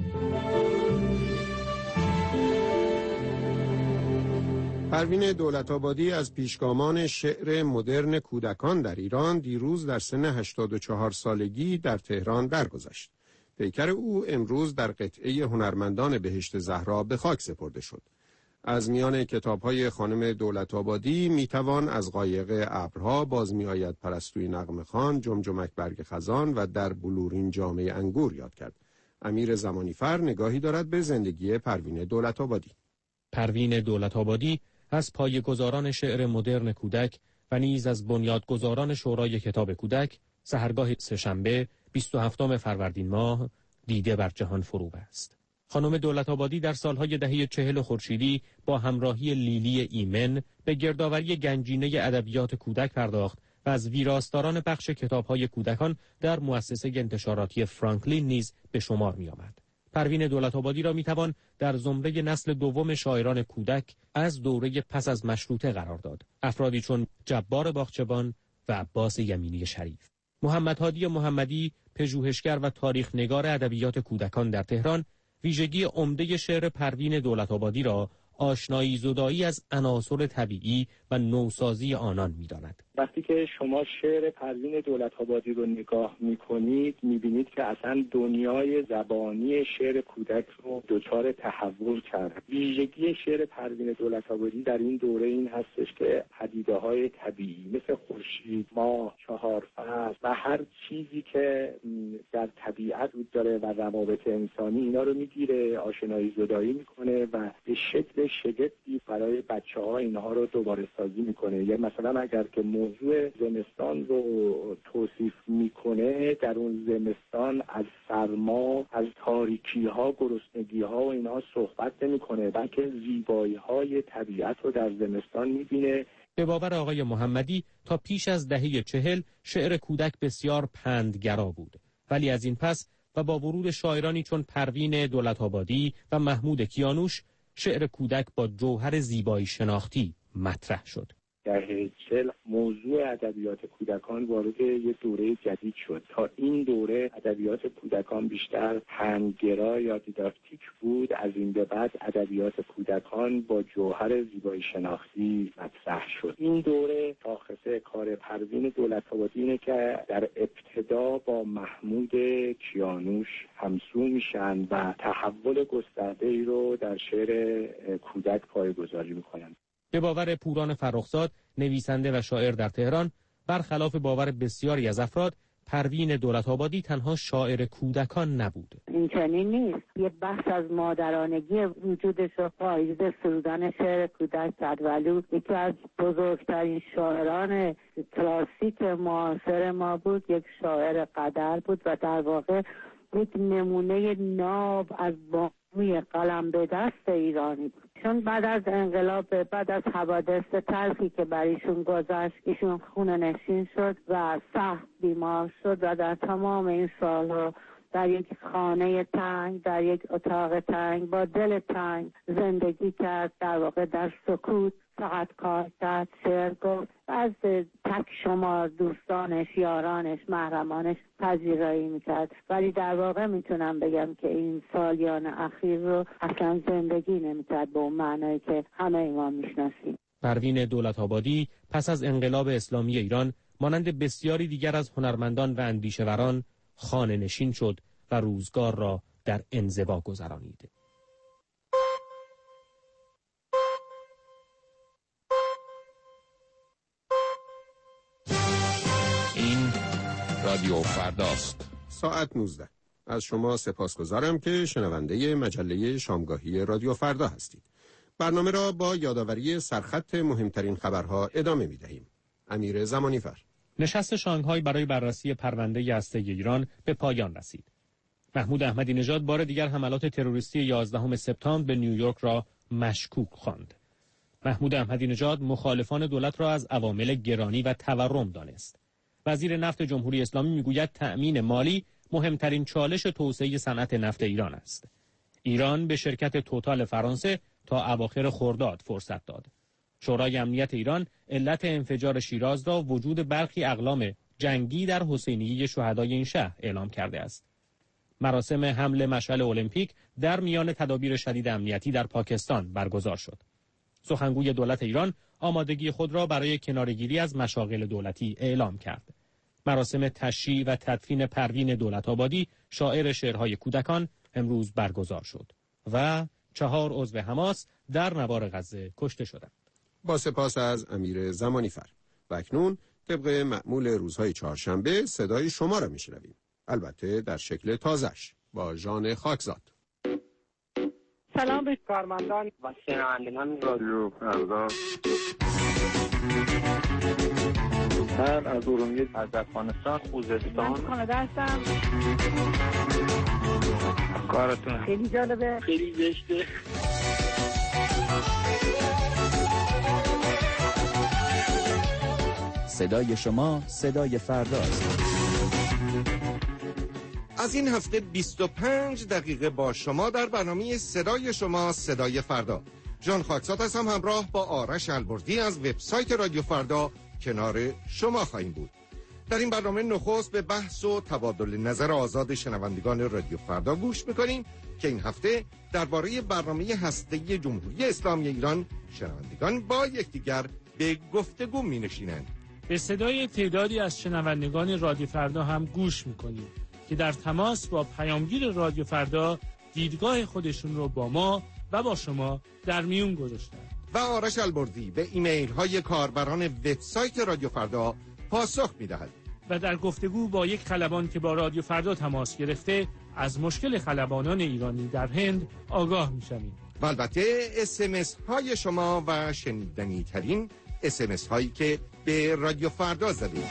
پروین دولت‌آبادی از پیشگامان شعر مدرن کودکان در ایران دیروز در سن هشتاد و چهار سالگی در تهران درگذشت. پیکر او امروز در قطعه هنرمندان بهشت زهرا به خاک سپرده شد. از میان کتاب‌های خانم دولت‌آبادی میتوان از قایق ابرها، باز میآید پرستوی نغمه خان، جمجمک برگ خزان و در بلورین جامه انگور یاد کرد. امیر زمانیفر نگاهی دارد به زندگی پروین دولت‌آبادی. پروین دولت‌آبادی از پایه‌گذاران شعر مدرن کودک و نیز از بنیادگذاران شورای کتاب کودک، سحرگاه سه‌شنبه بیست و هفتم فروردین ماه دیده بر جهان فروغ است. خانم دولت‌آبادی در سالهای دهه چهل خورشیدی با همراهی لیلی ایمن به گردآوری گنجینه ادبیات کودک پرداخت و از ویراستاران بخش کتاب‌های کودکان در مؤسسه انتشاراتی فرانکلین نیز به شمار می‌آمد. پروین دولت‌آبادی را می‌توان در زمره نسل دوم شاعران کودک از دوره پس از مشروطه قرار داد. افرادی چون جبار باغچبان و عباس یمینی شریف. محمد هادی محمدی، پژوهشگر و تاریخ‌نگار ادبیات کودکان در تهران، ویژگی عمده شعر پروین دولت‌آبادی را آشنایی زدایی از عناصر طبیعی و نوسازی آنان می‌داند. وقتی که شما شعر پروین دولت‌آبادی رو نگاه می‌کنید می‌بینید که اصلا دنیای زبانی شعر کودک رو دچار تحول کرد. ویژگی شعر پروین دولت‌آبادی در این دوره این هستش که پدیده‌های طبیعی مثل خورشید، ماه، چهار فصل و هر چیزی که در طبیعت وجود داره و روابط انسانی اینا رو می‌گیره، آشنایی زدایی می‌کنه و به شکل شگفتی برای بچه‌ها اینها رو دوباره سازی می‌کنه. یا مثلا اگر که موضوع زمستان رو توصیف میکنه، در اون زمستان از سرما، از تاریکی ها، گرسنگی ها و اینها صحبت نمیکنه، بلکه زیبایی های طبیعت رو در زمستان میبینه. به باور آقای محمدی تا پیش از دهه چهل شعر کودک بسیار پندگرا بود، ولی از این پس و با ورود شاعرانی چون پروین دولت‌آبادی و محمود کیانوش شعر کودک با جوهر زیبایی شناختی مطرح شد. در چهل موضوع ادبیات کودکان وارد یک دوره جدید شد. تا این دوره ادبیات کودکان بیشتر پندگرا یا دیداکتیک بود. از این به بعد ادبیات کودکان با جوهر زیبایی شناختی مطرح شد. این دوره شاخصه کار پروین دولت‌آبادی اینه که در ابتدا با محمود کیانوش همسو میشن و تحول گسترده‌ای رو در شعر کودک پایه‌گذاری میکنن. به باور پوران فرخزاد، نویسنده و شاعر در تهران، برخلاف باور بسیاری از افراد، پروین دولت‌آبادی تنها شاعر کودکان نبود. این چنین نیست. یه بحث از مادرانگی وجودش رو پاییزه سرودن شعر کودک کرد، ولی یکی از بزرگترین شاعران کلاسیک معاصر ما بود، یک شاعر قدر بود و در واقع یک نمونه ناب از روی قلم به دست ایرانی بود. چون بعد از انقلاب، بعد از حوادث تلخی که بر ایشون گذشت، ایشون خونه نشین شد و سخت بیمار شد و در تمام این سالها در یک خانه تنگ، در یک اتاق تنگ، با دل تنگ زندگی کرد. در واقع در سکوت فقط کار کرد، شعر گفت. از تک شمار دوستانش، یارانش، محرمانش پذیرایی میکرد. ولی در واقع میتونم بگم که این سالیان اخیر رو اصلا زندگی نمیکرد به اون معنی که همه ما میشناسیم. پروین دولت‌آبادی پس از انقلاب اسلامی ایران مانند بسیاری دیگر از هنرمندان و اندیشه‌وران خانه نشین شد و روزگار را در انزوا گذرانید. این رادیو فرداست. ساعت نوزده. از شما سپاسگزارم که شنونده مجله شامگاهی رادیو فردا هستید. برنامه را با یادآوری سرخط مهمترین خبرها ادامه می‌دهیم. امیر زمانیفر. نشست شانگهای برای بررسی پرونده هسته‌ای ایران به پایان رسید. محمود احمدی نژاد بار دیگر حملات تروریستی یازدهم سپتامبر به نیویورک را مشکوک خواند. محمود احمدی نژاد مخالفان دولت را از عوامل گرانی و تورم دانست. وزیر نفت جمهوری اسلامی میگوید تأمین مالی مهمترین چالش توسعه صنعت نفت ایران است. ایران به شرکت توتال فرانسه تا اواخر خرداد فرصت داد. شورای امنیت ایران علت انفجار شیراز را وجود برخی اقلام جنگی در حسینیه شهدای این شهر اعلام کرده است. مراسم حمل مشعل المپیک در میان تدابیر شدید امنیتی در پاکستان برگزار شد. سخنگوی دولت ایران آمادگی خود را برای کناره‌گیری از مشاغل دولتی اعلام کرد. مراسم تشییع و تدفین پروین دولت‌آبادی شاعر شعرهای کودکان امروز برگزار شد و چهار عضو حماس در نوار غزه کشته شدند. با سپاس از امیر زمانیفر. و اکنون طبق معمول روزهای چهارشنبه صدای شما را میشنویم. البته در شکل تازه‌اش با ژان خاکزاد. سلام به کارمندان و شنوندگان رادیو فردا. من از ارومیه، از افغانستان، خوزستان. من کانادا هستم. کارتون خیلی جالبه، خیلی زشته. صدای شما صدای فرداست. از این هفته بیست و پنج دقیقه با شما در برنامه صدای شما صدای فردا. ژان خاکزاد هستم، همراه با آرش البردی از وبسایت رادیو فردا کنار شما خواهیم بود. در این برنامه نخست به بحث و تبادل نظر آزاد شنوندگان رادیو فردا گوش میکنیم که این هفته درباره برنامه هسته‌ای جمهوری اسلامی ایران شنوندگان با یکدیگر به گفتگو می‌نشینند. به صدای تعدادی از شنوندگان رادیو فردا هم گوش میکنیم که در تماس با پیامگیر رادیو فردا دیدگاه خودشون رو با ما و با شما در میون گذاشتند. و آرش البردی به ایمیل های کاربران وبسایت رادیو فردا پاسخ میدهد و در گفتگو با یک خلبان که با رادیو فردا تماس گرفته از مشکل خلبانان ایرانی در هند آگاه میشویم. و البته اس ام اس های شما و شنیدنی ترین اس ام اس هایی که به رادیو فردا زدید.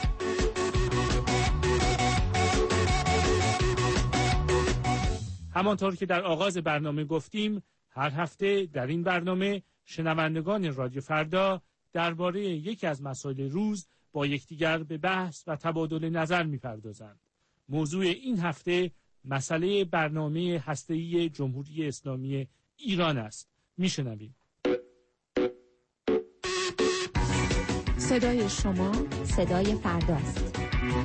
همانطور که در آغاز برنامه گفتیم، هر هفته در این برنامه شنوندگان رادیو فردا درباره یکی از مسائل روز با یکدیگر به بحث و تبادل نظر می‌پردازند. موضوع این هفته مسئله برنامه هسته‌ای جمهوری اسلامی ایران است. میشنویم. صدای شما صدای فرداست.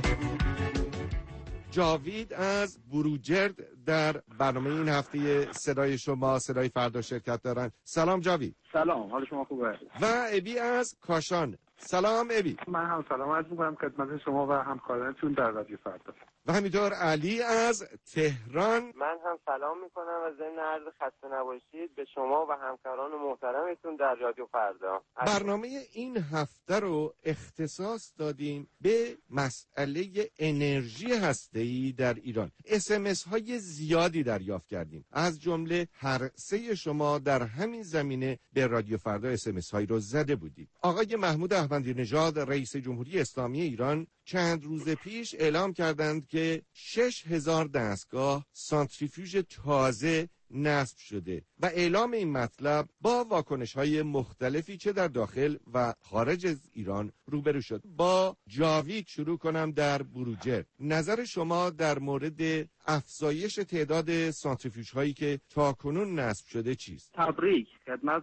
جاوید از بروجرد در برنامه این هفته صدای شما صدای فردا شرکت دارن. سلام جاوید. سلام، حال شما خوبه؟ و ابی از کاشان. سلام ابی. من هم سلام عرض می‌کنم خدمت شما و همکارانتون در رادیو فردا. و همینطور علی از تهران. من هم سلام میکنم و ضمن عرض خسته نباشید به شما و همکاران محترمتون در رادیو فردا. برنامه این هفته رو اختصاص دادیم به مسئله انرژی هسته‌ای در ایران. اس ام اس های زیادی دریافت کردیم، از جمله هر سه شما در همین زمینه به رادیو فردا اس ام اس هایی رو زده بودید. آقای محمود احمدی نژاد رئیس جمهوری اسلامی ایران چند روز پیش اعلام کردند که شش هزار دستگاه سانتریفیوژ تازه نصب شده و اعلام این مطلب با واکنش‌های مختلفی چه در داخل و خارج از ایران روبرو شد. با جاوید شروع کنم در بروجرد. نظر شما در مورد افزایش تعداد سانتریفیوژهایی که تاکنون نصب شده چیست؟ تبریک خدمت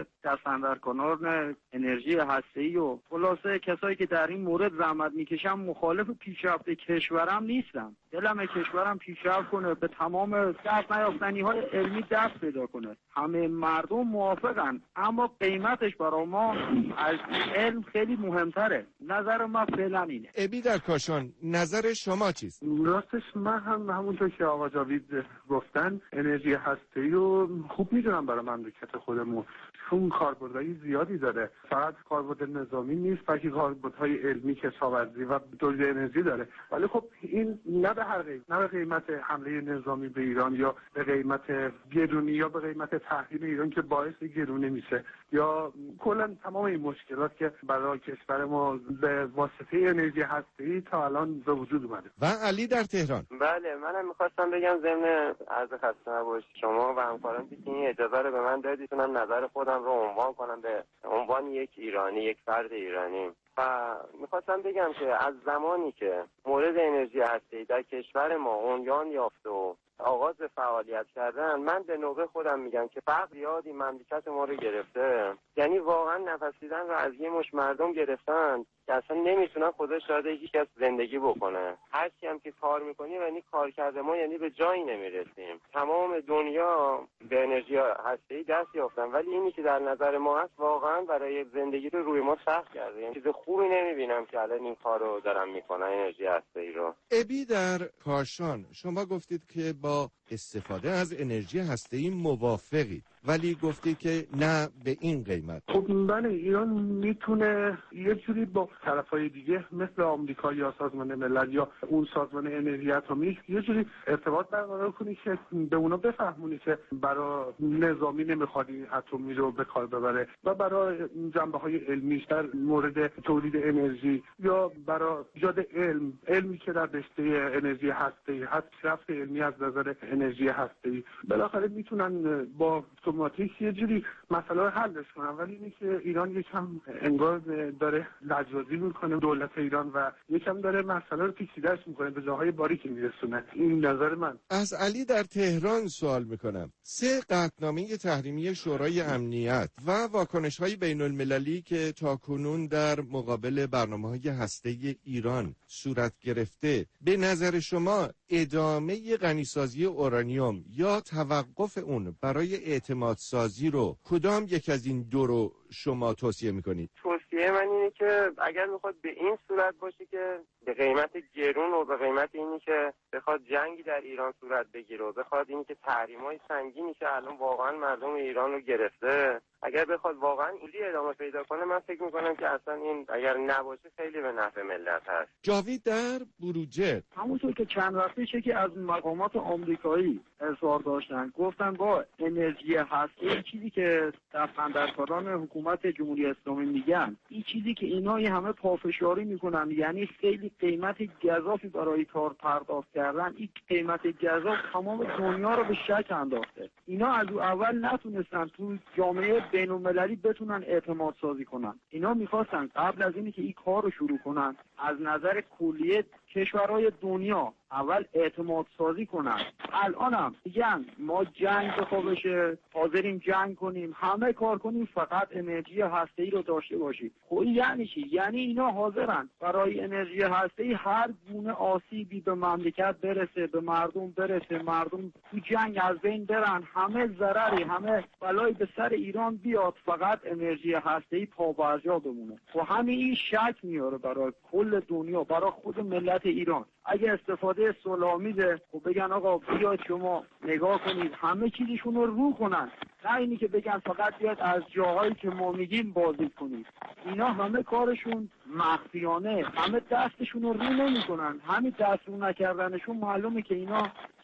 دستاندرکاران انرژی هسته‌ای و خلاصه کسایی که در این مورد زحمت میکشن. مخالف پیشرفت کشورم نیستم. دلم کشورم پیشرفت کنه، به تمام دست نیافتنی‌های علمی دست پیدا کنه. همه مردم موافقن، اما قیمتش برای ما از علم خیلی مهمتره. نظر من فعلا اینه. ابی در کاشان، نظر شما چیست؟ راستش من هم همونطور که آقا جاوید گفتن انرژی هسته‌ای رو خوب میدونم برای مملکت خودمون، چون کاربردهای زیادی داره. فقط کاربرد نظامی نیست، بلکه کاربردهای علمی، کشاورزی و تولید انرژی داره. ولی خب این نه به هر قیمت، نه به قیمت حمله نظامی به ایران یا به قیمت گرونی یا به قیمت تحریم ایران که باعث گرونی میشه، یا کلا تمام این مشکلات که برای کشور ما به واسطه انرژی هسته‌ای تا الان به وجود اومده. و علی در تهران. بله، منم میخواستم بگم ضمن عرض خسته نباشید شما و همکاران که این اجازه رو به من دادید تونم نظر خودم رو عنوان کنم به عنوان یک ایرانی، یک فرد ایرانی. و میخواستم بگم که از زمانی که مورد انرژی هسته‌ای در کشور ما عنوان یافت و آغاز فعالیت کردن، من به نوبه خودم میگم که فقر زیادی مملکت ما رو گرفته. یعنی واقعا نفس دیدن رو از یه مش مردم گرفتن که اصلا نمیتونن خودش شاده هیچ کس زندگی بکنه. هر کی هم که کار میکنی یعنی کار کرده ما یعنی به جایی نمیرسیم. تمام دنیا به انرژی هسته‌ای دست یافتن، ولی اینی که در نظر ما هست واقعا برای زندگی رو روی ما سخت کرده. یعنی چیز خوبی نمیبینم که الان این کار رو دارن میکنن، انرژی هسته‌ای رو. ابی در کاشان، شما گفتید که با استفاده از انرژی هسته‌ای موافقید، ولی گفتی که نه به این قیمت. خب بله، ایران میتونه یه جوری با طرفای دیگه مثل آمریکا یا سازمان ملل یا اون سازمان انرژی اتمی یه جوری ارتباط برقرار کنی که به اونا بفهمونی که برای نظامی نمیخواد این اتمی رو به کار ببره و برای جنبه‌های علمیش در مورد تولید انرژی یا برای ایجاد علم علمی که در رشته انرژی هسته‌ای هست، پیشرفت علمی از نظر انرژی هسته‌ای بالاخره میتونن با اتوماتیک یه جوری مسئله رو حلش کنن. ولی اینه که ایران یکم انگار داره لجبازی میکنه، دولت ایران، و یکم داره مسئله رو پیچیده‌اش میکنه، به جاهای باریکی میرسونه. این نظر من. از علی در تهران سوال میکنم. سه قطعنامه تحریمی شورای امنیت و واکنش‌های بین‌المللی که تاکنون در مقابل برنامه‌های هسته‌ای ایران صورت گرفته، به نظر شما ادامه غنیسازی اورانیوم یا توقف اون برای اعتماد سازی رو کدام یک از این دو رو شما توصیه میکنید؟ توصیه من اینه که اگر میخواد به این صورت باشه که به قیمت گرون و به قیمت اینی که بخواد جنگی در ایران صورت بگیره و بخواد اینی که تحریم‌های سنگینی که الان واقعا مردم ایران رو گرفته، اگر بخواد واقعا اینجوری ادامه پیدا کنه، من فکر میکنم که اصلا این اگر نباشه خیلی به نفع ملت هست. جاوید در بروجرد. همونطور که چند وقته چه که از مقامات آمریکایی اظهار داشتن، گفتن با انرژی هسته‌ای چیزی که دستاندرکاران حکومت جمهوری اسلامی میگن، این چیزی که اینا همه پافشاری میکنن، یعنی خیلی قیمت گزافی برای کار پرداخت کردن. این قیمت گزاف تمام دنیا رو به شک انداخته. اینا از اول نتونستن تو جامعه بین‌المللی بتونن اعتماد سازی کنن. اینا میخواستن قبل از اینی که این کار رو شروع کنن از نظر کلیه کشورهای دنیا اول اعتماد سازی کنن. الان هم میگن ما جنگ بخوا بشه، حاضریم جنگ کنیم، همه کار کنیم، فقط انرژی هسته‌ای رو داشته باشیم. خب یعنی چی؟ یعنی اینا حاضرن برای انرژی هسته‌ای هر گونه آسیبی به مملکت برسه، به مردم برسه، مردم تو جنگ از بین برن، همه ضرری، همه بلایی به سر ایران بیاد، فقط انرژی هسته‌ای پابرجا بمونه. و همین این شک میاره برای کل دنیا، برای خود ملت ایران. اگه استفاده صلح‌آمیزه، خب بگن آقا بیاید شما نگاه کنید، همه چیزشون رو رو کنن، نه اینی که بگن فقط بیاد از جاهایی که ما میگیم بازدید کنید. اینا همه کارشون مخفیانه، همه دستشون رو رو نمی‌کنن. همین دست رو نکردنشون معلومه که اینا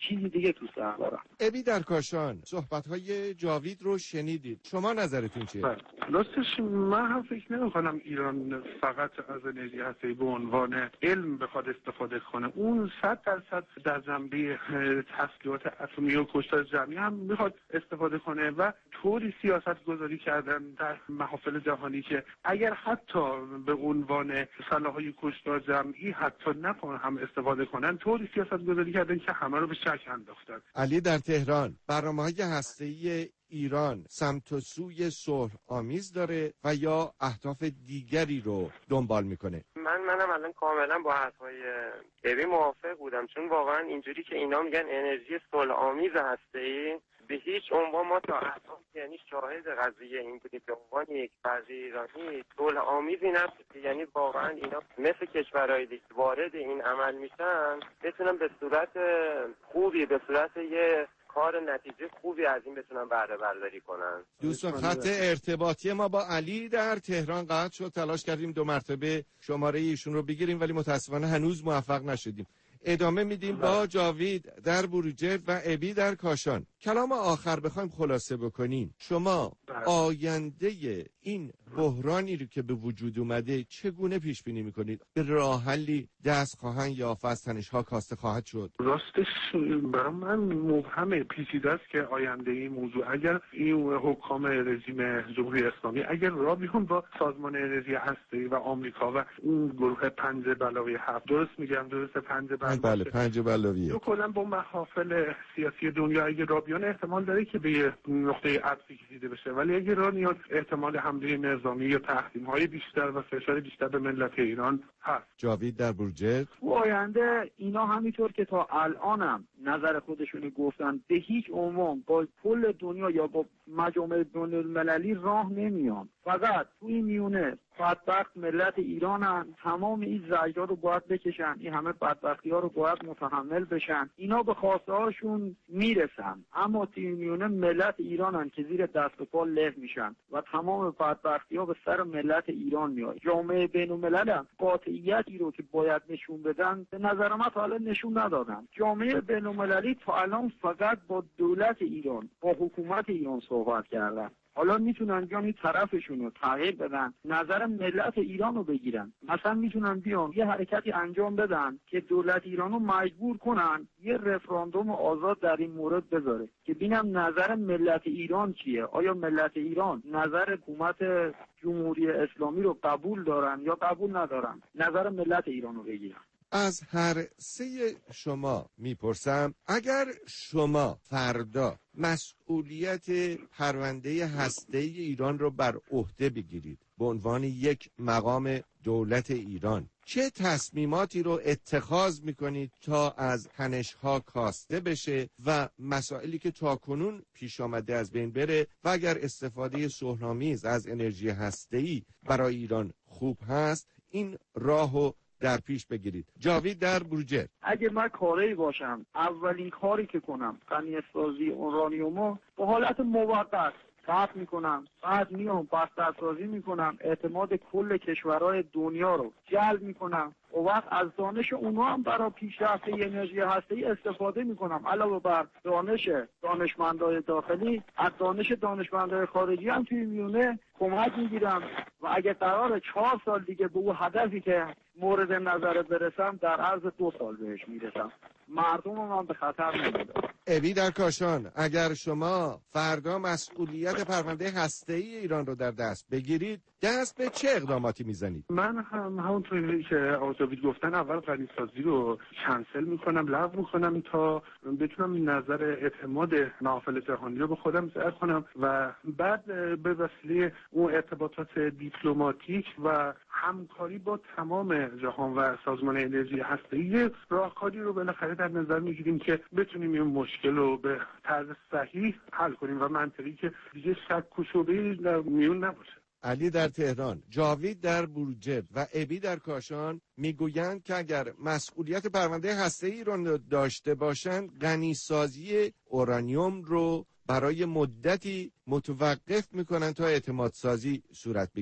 چیزی دیگه تو سر دارن. ابی در کاشان، صحبت‌های جاوید رو شنیدید، شما نظرتون چیه؟ راستش من هم فکر نمی‌کنم ایران فقط از انرژی هسته‌ای به عنوان علم بخواد استفاده کنه. اون صد درصد در جنبه تسلیحات اتمی و کشتار جمعی هم میخواد استفاده کنه و طوری سیاست گذاری کردن در محافل جهانی که اگر حتی به عنوان سلاح‌های کشتار جمعی حتی نکنه هم استفاده کنن، طوری سیاست گذاری کردن که همه رو به شک انداختن. علی در تهران، برنامه‌های هسته‌ای ایران سمت و سوی صلح آمیز داره و یا اهداف دیگری رو دنبال میکنه؟ من منم الان کاملا با حرفای ابی موافق بودم، چون واقعا اینجوری که اینا میگن انرژی صلح آمیز هسته‌ای، به هیچ عنوان ما تا الان یعنی شاهد قضیه این بودیم به عنوان یک فرد ایرانی صلح آمیزی نبود. یعنی واقعا اینا مثل کشورهای دیگه وارد این عمل میشن بتونن به صورت خوبی، به صورت یه کار نتیجه خوبی از این بتونن بهره برداری کنن. دوستان خط ارتباطی ما با علی در تهران قطع شد. تلاش کردیم دو مرتبه شماره ایشون رو بگیریم ولی متاسفانه هنوز موفق نشدیم. ادامه میدیم با جاوید در بروجرد و ابی در کاشان. کلام آخر بخوایم خلاصه بکنیم، شما آینده این بحرانی رو که به وجود اومده چگونه پیش بینی میکنید؟ به راه حلی دست خواهند یافت؟ از تنش‌ها کاسته خواهد شد؟ راستش برای من مبهمه، پیچیده است که آینده این موضوع، اگر این حکام رژیم جمهوری اسلامی اگر راه بیان با سازمان انرژی هسته‌ای و آمریکا و اون گروه پنج بلاوی هفت، درست میگم درست پنج بلاوی بله پنج بلاوی تو کلا با محافل سیاسی دنیا اگر راه بیان احتمال داره که به نقطه عطفی کشیده بشه، ولی اگر راه نیاد احتمال حمله نظامی یا تحریم‌های بیشتر و فشار بیشتر به ملت ایران هست. جاوید در بروجرد، تو آینده اینا همینطور که تا الانم نظر خودشونو گفتن به هیچ عنوان با کل دنیا یا با مجامع بین‌المللی راه نمیان، فقط توی میونه بدبخت ملت ایران هم تمام این زجرها رو باید بکشن، این همه بدبختی ها رو باید متحمل بشن. اینا به خواسته هاشون میرسن، اما توی میونه ملت ایران هم که زیر دست و پا له میشن و تمام بدبختی ها به سر ملت ایران میاد. جامعه بین‌الملل هم قاطعیتی رو که باید نشون بدن به نظر من تا الان نشون ندادن. جامعه بین‌المللی تا الان فقط با دولت ایران، با حکومت ایران صحبت کردن. حالا میتونن بیان این طرفشون رو تغییر بدن، نظر ملت ایران رو بگیرن. مثلا میتونن بیان یه حرکتی انجام بدن که دولت ایران رو مجبور کنن یه رفراندوم آزاد در این مورد بذاره که ببینم نظر ملت ایران چیه. آیا ملت ایران نظر حکومت جمهوری اسلامی رو قبول دارن یا قبول ندارن؟ نظر ملت ایران رو بگیرن. از هر سه شما میپرسم، اگر شما فردا مسئولیت پرونده هسته‌ای ایران رو بر عهده بگیرید به عنوان یک مقام دولت ایران، چه تصمیماتی رو اتخاذ میکنید تا از تنش‌ها کاسته بشه و مسائلی که تاکنون پیش آمده از بین بره و اگر استفاده صلح‌آمیز از انرژی هسته‌ای برای ایران خوب هست این راهو در پیش بگیرید؟ جاوید در بروجرد، اگه من کاری باشم اولین کاری که کنم غنی‌سازی اورانیومو به حالت موقت ثبت میکنم، بعد میام بسترسازی میکنم، اعتماد کل کشورهای دنیا رو جلب میکنم و وقت از دانش اونها هم برای پیشرفت انرژی هسته‌ای استفاده میکنم. علاوه بر دانش دانشمندای داخلی، از دانش دانشمندای خارجی هم توی میونه کمک میگیرم و اگه قرار چهار سال دیگه به اون هدفی که مورد نظر برسم در عرض دو سال بهش میرسم. مردم رو من به خطر نمیدم. ابی در کاشان، اگر شما فردا مسئولیت پرونده هسته‌ای ایران رو در دست بگیرید دست به چه اقداماتی میزنید؟ من هم همونطوری که آقای گفتن اول غنی‌سازی رو کنسل میکنم، لغو میکنم تا بتونم نظر اعتماد محافل جهانی رو به خودم ضرب کنم و بعد به وسیله اون ارتباطات دیپلماتیک و همکاری با تمام جهان و سازمان انرژی هسته‌ای راهکاری رو بالاخره در نظر میگیریم که بتونیم این مشکل رو به طرز صحیح حل کنیم و منطقی که دیگه شک و شبهه‌ای در میون نباشه. علی در تهران، جاوید در بروجرد و ابی در کاشان میگویند که اگر مسئولیت پرونده هسته‌ای ایران داشته باشند غنی‌سازی اورانیوم رو برای مدتی متوقف میکنن تا اعتماد سازی صورت بگیره.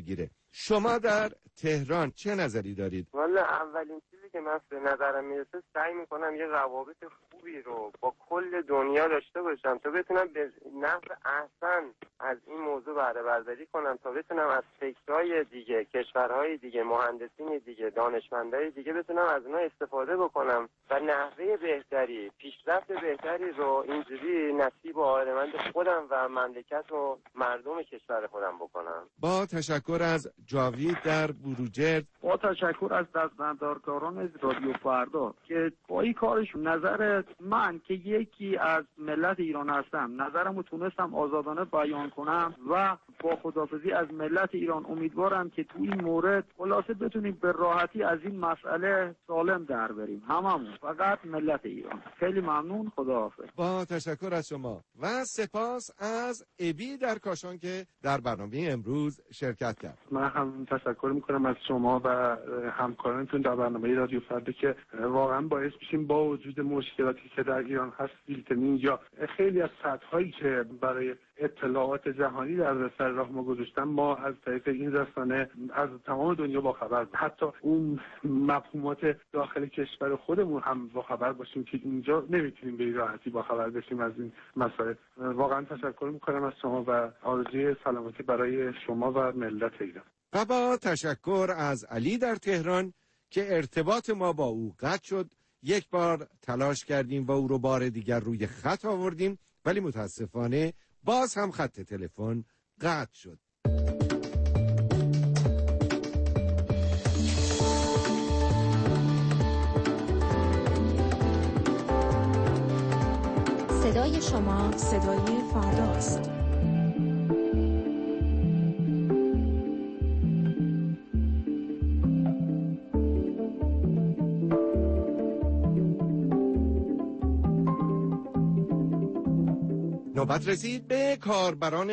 شما در تهران چه نظری دارید؟ والا اولین چیزی که من به نظرم میرسه سعی میکنم یه روابط خوبی رو با کل دنیا داشته باشم تا بتونم به نحو احسن از این موضوع بهره برداری کنم، تا بتونم از فکرهای دیگه، کشورهای دیگه، مهندسین دیگه، دانشمندای دیگه بتونم از اونها استفاده بکنم و نحوه بهتری، پیشرفت بهتری رو اینجوری نصیب و آرمند خودم و مملکت و مردم کشور خودم بکنم. با تشکر از جاوید در بروجرد. با تشکر از دستبردارکاران رادیو فردا که با این کارشون نظر من که یکی از ملت ایران هستم، نظرمو تونستم آزادانه بیان کنم و با خداحافظی از ملت ایران امیدوارم که تو این مورد خلاصه بتونیم به راحتی از این مسئله سالم در بریم، هممون، فقط ملت ایران. خیلی ممنون، خداحافظ. با تشکر از شما و سپاس از ابی در کاشان که در برنامه امروز شرکت کرد. من هم تشکر میکنم از شما و همکارانتون در برنامه رادیو فردا که واقعا باعث میشیم با وجود مشکلاتی که در ایران هست، فیلترینگ یا خیلی از سطح‌هایی که برای اطلاعات جهانی در سر راه ما گذاشتن، ما از طریق این رسانه از تمام دنیا با خبر، حتی اون مفهومات داخل کشور خودمون هم با خبر باشیم که اینجا نمیتونیم به راحتی با خبر بشیم از این مسائل. واقعا تشکر میکنم از شما و آرزوی سلامتی برای شما و ملت ایران. و با تشکر از علی در تهران که ارتباط ما با او قطع شد. یک بار تلاش کردیم و او رو بار دیگر روی خط آوردیم، ولی متاسفانه باز هم خط تلفن قطع شد. صدای شما صدای فرداست. نوبت رسید به کاربران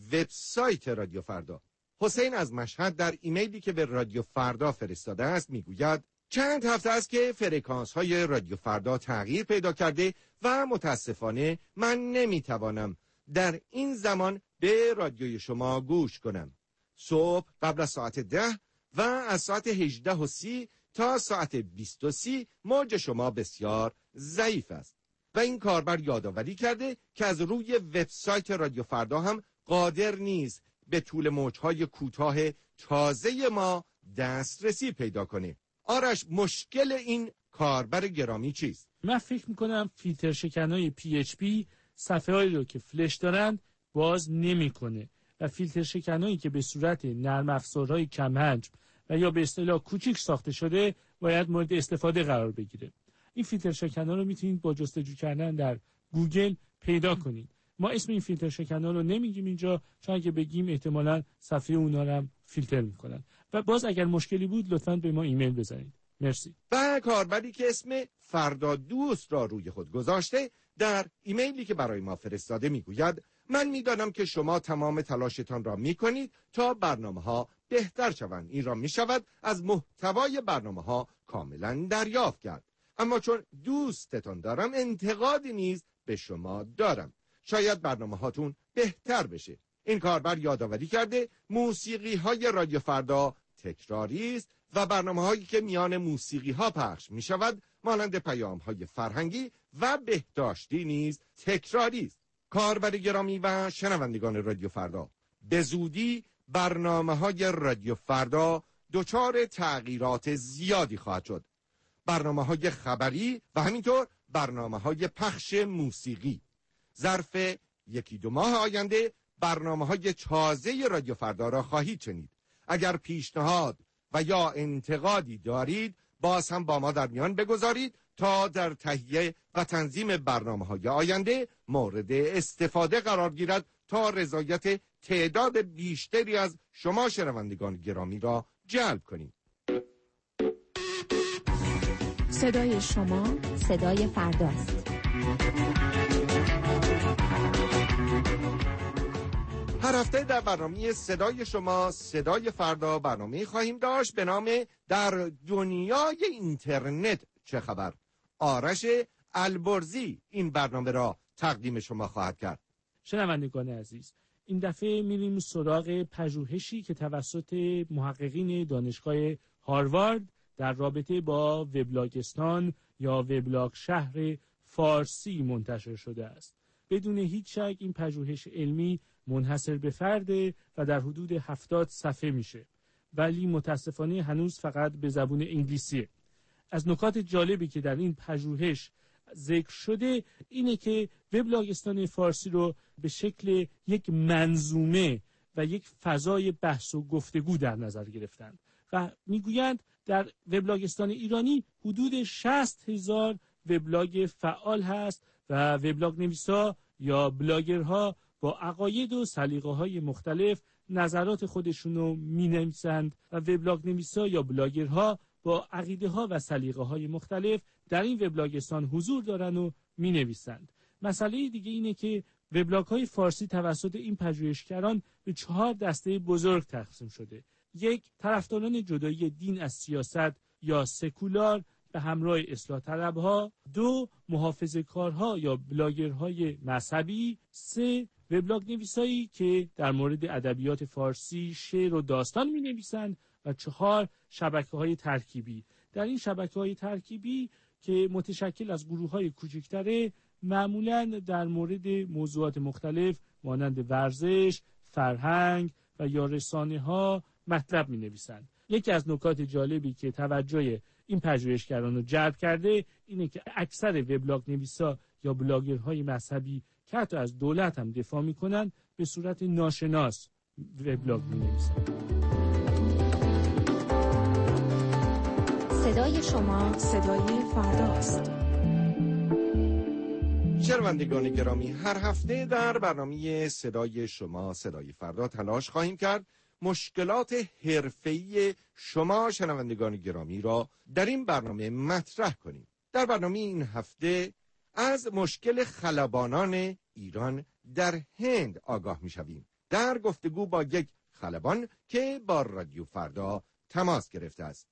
وبسایت رادیو فردا. حسین از مشهد در ایمیلی که به رادیو فردا فرستاده است میگوید چند هفته است که فرکانس های رادیو فردا تغییر پیدا کرده و متاسفانه من نمیتوانم در این زمان به رادیوی شما گوش کنم. صبح قبل از ساعت ده و از ساعت هجده و سی تا ساعت بیست و سی موج شما بسیار ضعیف است. و این کاربر یادآوری کرده که از روی وبسایت رادیو فردا هم قادر نیست به طول موجهای کوتاه تازه ما دسترسی پیدا کنه. آرش، مشکل این کاربر گرامی چیست؟ من فکر میکنم فیلتر شکنای پی اچ پی صفحه هایی رو که فلش دارن باز نمیکنه و فیلتر شکنایی که به صورت نرم افزارهای کم حجم و یا به اصطلاح کوچیک ساخته شده باید مورد استفاده قرار بگیره. این فیلتر شکن‌ها رو میتونید با جستجو کردن در گوگل پیدا کنید. ما اسم این فیلتر شکن‌ها رو نمیگیم اینجا، چون اگه بگیم احتمالاً صفحه اونها رو هم فیلتر میکنن. و باز اگر مشکلی بود لطفاً به ما ایمیل بزنید. مرسی. و کاربری که اسم فردا دوست را روی خود گذاشته در ایمیلی که برای ما فرستاده میگوید من میدانم که شما تمام تلاشتان را میکنید تا برنامه‌ها بهتر شوند. این را میشود از محتوای برنامه‌ها کاملاً دریافت کرد. اما چون دوستتان دارم انتقادی نیز به شما دارم. شاید برنامه هاتون بهتر بشه. این کاربر یادآوری کرده موسیقی های رادیو فردا تکراری است و برنامه هایی که میان موسیقی ها پخش می شود مانند پیام های فرهنگی و بهداشتی نیز تکراری است. کاربر گرامی و شنوندگان رادیو فردا، به زودی برنامه های رادیو فردا دچار تغییرات زیادی خواهد شد. برنامه‌های خبری و همینطور برنامه‌های پخش موسیقی. ظرف یکی دو ماه آینده برنامه‌های تازه رادیو فردا را خواهید شنید. اگر پیشنهاد و یا انتقادی دارید باز هم با ما در میان بگذارید تا در تهیه و تنظیم برنامه‌های آینده مورد استفاده قرار گیرد تا رضایت تعداد بیشتری از شما شنوندگان گرامی را جلب کنیم. صدای شما صدای فرداست. هر هفته در برنامه صدای شما صدای فردا برنامه خواهیم داشت به نام در دنیای اینترنت چه خبر. آرش البرزی این برنامه را تقدیم شما خواهد کرد. شنوندگان عزیز، این دفعه میریم سراغ پژوهشی که توسط محققین دانشگاه هاروارد در رابطه با وبلاگستان یا وبلاگ شهر فارسی منتشر شده است. بدون هیچ شک این پژوهش علمی منحصر به فرده و در حدود هفتاد صفحه میشه، ولی متاسفانه هنوز فقط به زبان انگلیسیه. از نکات جالبی که در این پژوهش ذکر شده اینه که وبلاگستان فارسی رو به شکل یک منظومه و یک فضای بحث و گفتگو در نظر گرفتند و میگویند در وبلاگستان ایرانی حدود شصت هزار وبلاگ فعال هست و وبلاگ نویسا یا بلاگرها با عقاید و سلیقه‌های مختلف نظرات خودشونو می‌نویسند و وبلاگ نویسا یا بلاگرها با عقیده‌ها و سلیقه‌های مختلف در این وبلاگستان حضور دارن و می‌نویسند. مسئله دیگه اینه که وبلاگ‌های فارسی توسط این پژوهشگران به چهار دسته بزرگ تقسیم شده. یک، طرفداران جدایی دین از سیاست یا سکولار به همراه اصلاح طلبها. دو، محافظه‌کارها یا بلاگرهای مذهبی. سه، وبلاگ نویسایی که در مورد ادبیات فارسی شعر و داستان می‌نویسند. و چهار، شبکه‌های ترکیبی. در این شبکه‌های ترکیبی که متشکل از گروه‌های کوچکتره معمولاً در مورد موضوعات مختلف مانند ورزش، فرهنگ و یا رسانه‌ها مطلب می‌نویسند. یکی از نکات جالبی که توجه این پژوهشگران رو جلب کرده اینه که اکثر وبلاگ نویسا یا بلاگرهای مذهبی که حتی از دولت هم دفاع می‌کنند به صورت ناشناس وبلاگ می‌نویسند. صدای شما صدای فرداست. شنوندگان گرامی، هر هفته در برنامه صدای شما صدای فردا تلاش خواهیم کرد مشکلات حرفه‌ای شما شنوندگان گرامی را در این برنامه مطرح کنیم. در برنامه این هفته از مشکل خلبانان ایران در هند آگاه می‌شویم. در گفتگو با یک خلبان که با رادیو فردا تماس گرفته است.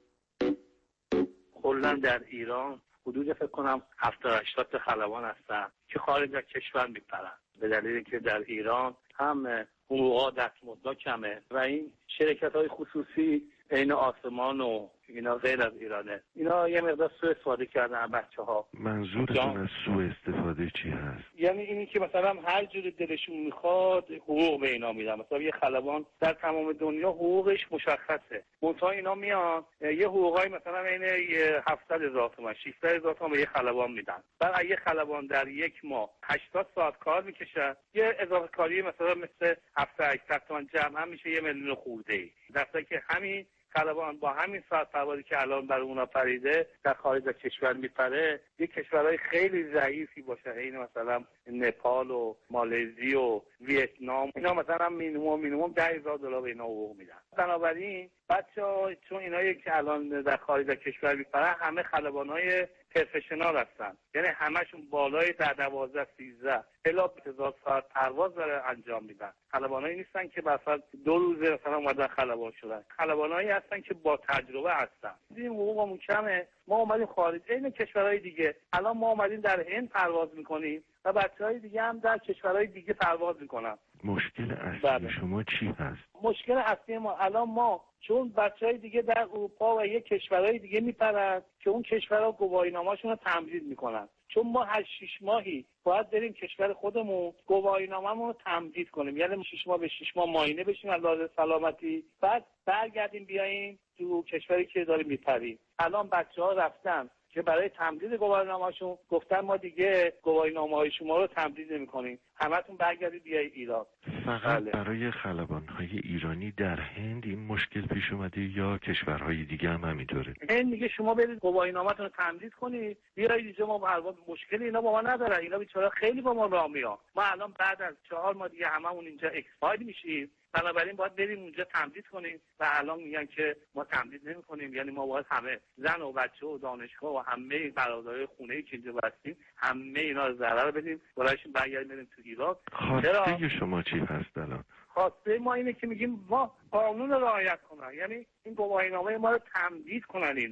کلاً در ایران حدود فکر کنم هفتاد هشتاد تا خلبان هستن که خارج از کشور میپرن، به دلیل اینکه در ایران هم حقوقا دستمزدها کمه و این شرکت‌های خصوصی عین آسمان و اینا غیر از ایرانه. اینا یه مقدار سوء استفاده کردن بچه‌ها. منظورتون از سوء استفاده چی هست؟ یعنی اینی که مثلا هر جور دلشون میخواد حقوق به اینا میدن. مثلا یه خلبان در تمام دنیا حقوقش مشخصه. منتها اینا میان یه حقوقای مثلا عین هفتصد هزار تومان ششصد هزار تومان به یه خلبان میدن. بعد یه خلبان در یک ماه هشتاد ساعت کار میکشه، یه اضافه کاری مثلا مثل هفتصد هشتصد تومان جمع هم میشه یه میلیون خورده‌ای. در حالی که همین خلبان با همین ساعت پروازی که الان برای اونا پریده در خارج از کشور میپره، یه کشورهای خیلی ضعیفی باشه، این مثلا نپال و مالزی و ویتنام، اینا مثلا مینیمم مینیمم ده هزار دلار به اینا حقوق میدن. بنابراین بچه‌ها چون اینا که الان در خارج از کشور میپرن همه خلبانای پروفشنال هستن، یعنی همشون بالای ده دوازده سیزده الی هزار ساعت پرواز داره انجام میدن. خلبانایی نیستن که مثلا دو روزه مثلا اومدن خلبان شدن، خلبانایی هستن که با تجربه هستن. این حقوقمون کمه، ما اومدیم خارج این کشورهای دیگه، الان ما اومدیم در هند پرواز میکنیم و بچهای دیگه هم در کشورهای دیگه پرواز میکنن. مشکل اصلی بله. شما چی هست؟ مشکل اصلی ما الان ما چون بچهای دیگه در اروپا و یک کشورهای دیگه میپرن که اون کشورها گواهینامه‌شون رو تمدید میکنن، چون ما هر شش ماهی باید بریم کشور خودمون گواهینامه‌مون رو تمدید کنیم، یعنی شش ماه به شش ماه معاینه بشیم از لحاظ سلامتی، بعد برگردیم بیاییم تو کشوری که داریم میپریم. الان بچه‌ها رفتن که برای تمدید گواهینامه‌شون گفتن ما دیگه گواهینامه‌های شما رو تمدید نمی‌کنیم، همتون برگردید بیایید ایران. فقط بله. برای خلبان‌های ایرانی در هند این مشکل پیش اومده یا کشورهای دیگه هم همینطوره؟ هند میگه شما برید گواهینامه‌تون رو تمدید کنید بیایید اینجا، ما با مشکلی اینا با ما ندارن، اینا بیچاره خیلی با ما راه میان. ما الان بعد از چهار ماه دیگه هممون اینجا اکسپایر میشیم، بنابراین باید بریم اونجا تمدید کنیم و الان میگن که ما تمدید نمی‌کنیم، یعنی ما باید همه زن و بچه و دانشگاه و همه برادرای خونه‌ای که اینجا هستیم همه اینا رو ضرر بدیم برایشون برگردیم بریم تو ایران. خواسته شما چی هست الان؟ خواسته ما اینه که میگیم ما قانون رعایت کنن، یعنی این گواهینامه ما رو تمدید کنن، اینا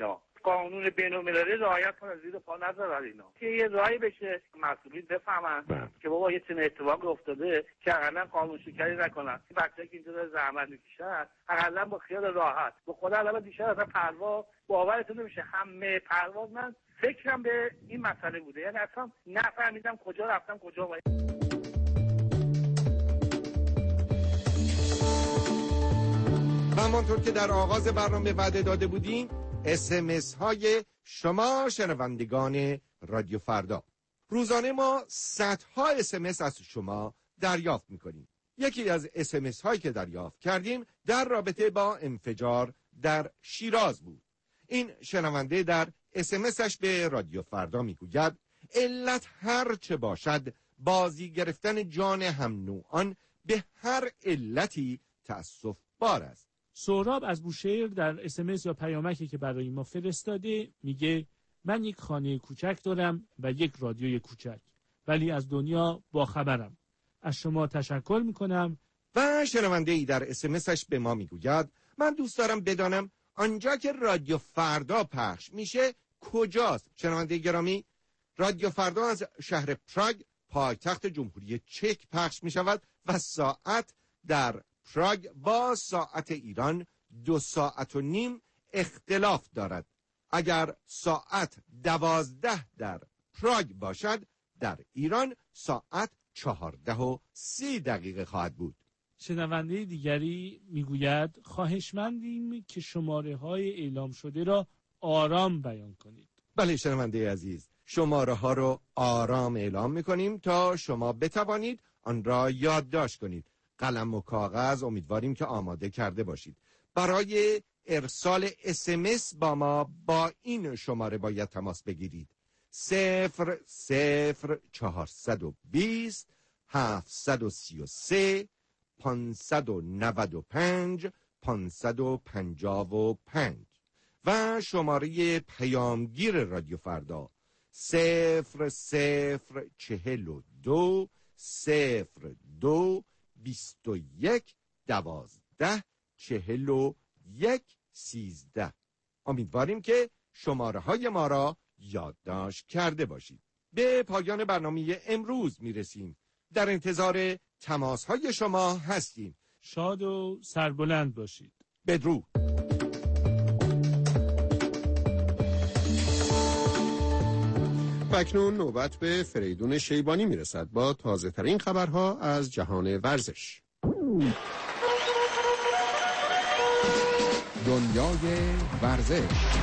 قانون بین‌المللی رعایت کنن، زیر پا نذارن اینا که یه راهی بشه مسئولین بفهمن که بابا یه چنین اتفاقی افتاده که اقلا قانون شکنی نکنن. بچه‌ای که اینجا زحمت میکشن اقلا با خیال راحت با خدا الان دیشب اصلا پرواز باورتون نمیشه همه پرواز من فکرم به این مسئله بوده، یعنی اصلا نفهمیدم کجا رفتم کجا باید. و همانطور که در آغاز برنامه وعده داده بودیم، اس ام اس های شما شنوندگان رادیو فردا. روزانه ما صدها اس ام اس از شما دریافت میکنیم. یکی از اس ام اس هایی که دریافت کردیم در رابطه با انفجار در شیراز بود. این شنونده در اس ام اسش به رادیو فردا میگوید علت هر چه باشد بازی گرفتن جان هم نوعان به هر علتی تأسف بار است. سهراب از بوشهر در اس ام اس یا پیامکی که برای ما فرستاده میگه من یک خانه کوچک دارم و یک رادیوی کوچک، ولی از دنیا با خبرم. از شما تشکر میکنم. و شنونده ای در اس ام اسش به ما میگوید من دوست دارم بدانم آنجا که رادیو فردا پخش میشه کجاست؟ شنونده گرامی، رادیو فردا از شهر پراگ پایتخت جمهوری چک پخش میشود و ساعت در پراگ با ساعت ایران دو ساعت و نیم اختلاف دارد. اگر ساعت دوازده در پراگ باشد در ایران ساعت چهارده و سی دقیقه خواهد بود. شنونده دیگری میگوید خواهشمندیم که شماره های اعلام شده را آرام بیان کنید. بله شنونده عزیز، شماره ها رو آرام اعلام میکنیم تا شما بتوانید آن را یادداشت کنید. قلم و کاغذ امیدواریم که آماده کرده باشید. برای ارسال اس ام اس با ما با این شماره باید تماس بگیرید: صفر صفر چهارصد و بیست هفتصد و سی و سه پانصد و نود و پنج پانصد و پنجاه و پنج و شماره پیامگیر رادیو فردا صفر صفر چهل و دو صفر دو بیست و یک دوازده چهل و یک سیزده. امیدواریم که شماره های ما را یادداشت کرده باشید. به پایان برنامه امروز میرسیم. در انتظار تماس های شما هستیم. شاد و سربلند باشید. بدرود. اکنون نوبت به فریدون شیبانی میرسد با تازه ترین خبرها از جهان ورزش. دنیای ورزش.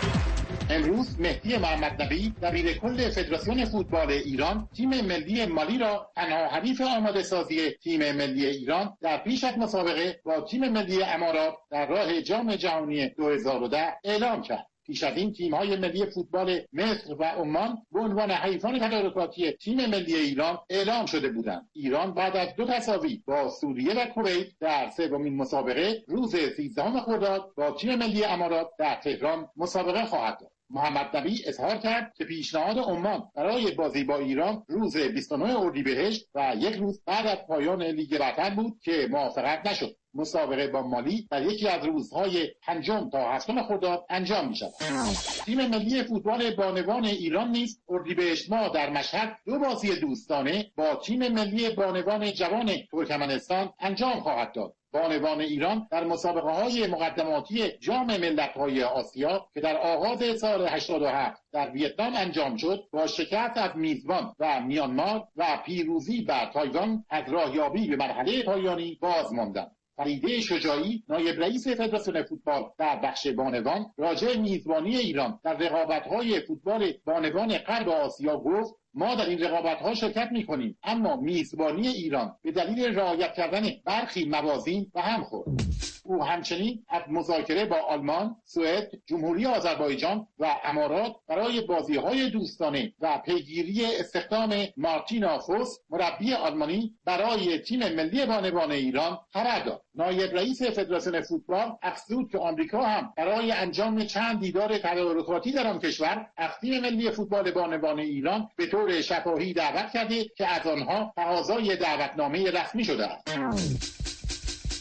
امروز مهدی محمد نبی دبیر کل فدراسیون فوتبال ایران تیم ملی مالی را تنها حریف آماده سازی تیم ملی ایران در پیش از مسابقه با تیم ملی امارات در راه جام جهانی دو هزار و ده اعلام کرد. پیش از این تیم‌های ملی فوتبال مصر و عمان به عنوان حریفان تدارکاتی تیم ملی ایران اعلام شده بودند. ایران بعد از دو تساوی با سوریه و کویت در سومین مسابقه روز سیزدهم خرداد با تیم ملی امارات در تهران مسابقه خواهد داشت. محمد نبی اظهار کرد که پیشنهاد عمان برای بازی با ایران روز بیست و نه اردیبهشت و یک روز بعد از پایان لیگ برتر بود که موافقت نشد. مسابقه با مالی در یکی از روزهای پنجم تا هفتم خرداد انجام می شود. تیم ملی فوتبال بانوان ایران نیز اردیبهشت ماه در مشهد دو بازی دوستانه با تیم ملی بانوان جوان ترکمنستان انجام خواهد داد. بانوان ایران در مسابقه های مقدماتی جام ملت‌های آسیا که در آغاز سال هشتاد و هفت در ویتنام انجام شد با شکست از میزبان و میانمار و پیروزی بر تایوان از راهیابی به مرحله پایانی باز ماندند. فریده شجاعی نایب رئیس فدراسیون فوتبال در بخش بانوان راجع میزبانی ایران در رقابت‌های فوتبال بانوان غرب آسیا گفت ما در این رقابت‌ها شرکت می‌کنیم، اما میزبانی ایران به دلیل رعایت کردن برخی موازین و هم خورد. او همچنین از مذاکره با آلمان، سوئد، جمهوری آذربایجان و امارات برای بازی‌های دوستانه و پیگیری استخدام مارتینا فوس مربی آلمانی برای تیم ملی بانوان ایران خبر داد. نایب رئیس فدراسیون فوتبال افزود که آمریکا هم برای انجام چند دیدار تدارکاتی در آن کشور از تیم ملی فوتبال بانوان ایران به طور شفاهی دعوت کرده که از آنها تقاضای دعوتنامه رسمی شده است.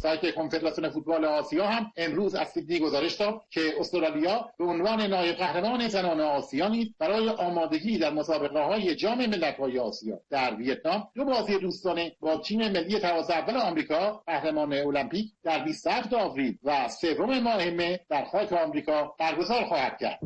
سایت کنفدراسیون فوتبال آسیا هم امروز از سیدنی گزارش داد که استرالیا به عنوان نایب قهرمان زنان آسیا نیز برای آمادگی در مسابقه‌های جام ملت‌های آسیا در ویتنام دو بازی دوستانه با تیم ملی تراز اول آمریکا قهرمان المپیک در بیست و هفت آوریل و سوم ماه مه در خاک آمریکا برگزار خواهد کرد.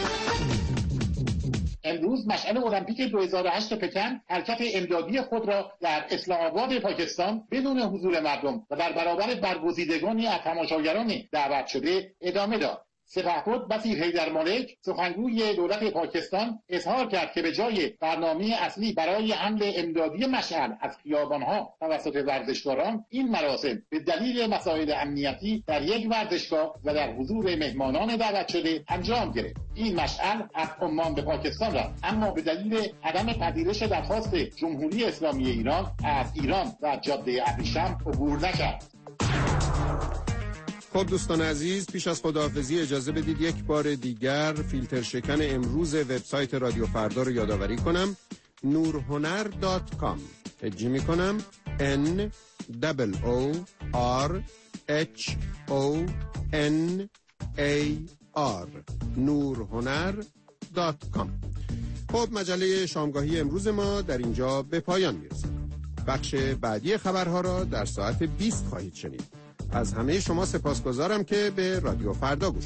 امروز مشعل المپیک دو هزار و هشت پکن حرکت امدادی خود را در اسلام آباد پاکستان بدون حضور مردم و در برابر برگزیدگانی از تماشاگران دعوت شده ادامه داد. سپهبد وزیر حیدرمالک سخنگوی دولت پاکستان اظهار کرد که به جای برنامه اصلی برای حمل امدادی مشعل از خیابانها توسط ورزشکاران، این مراسم به دلیل مسائل امنیتی در یک ورزشگاه و در حضور مهمانان دعوت شده انجام گرفت. این مشعل از عمان به پاکستان رفت، اما به دلیل عدم پذیرش درخواست جمهوری اسلامی ایران از ایران و جاده ابریشم عبور نکرد. خب دوستان عزیز، پیش از خداحافظی اجازه بدید یک بار دیگر فیلتر شکن امروز وبسایت رادیو فردا رو یادآوری کنم. نورهنر دات کام اجی می کنم N O O R H O N A R نورهنر دات کام. خب مجله شامگاهی امروز ما در اینجا به پایان میرسه. بخش بعدی خبرها را در ساعت بیست خواهید شنید. از همه شما سپاسگزارم که به رادیو فردا گوش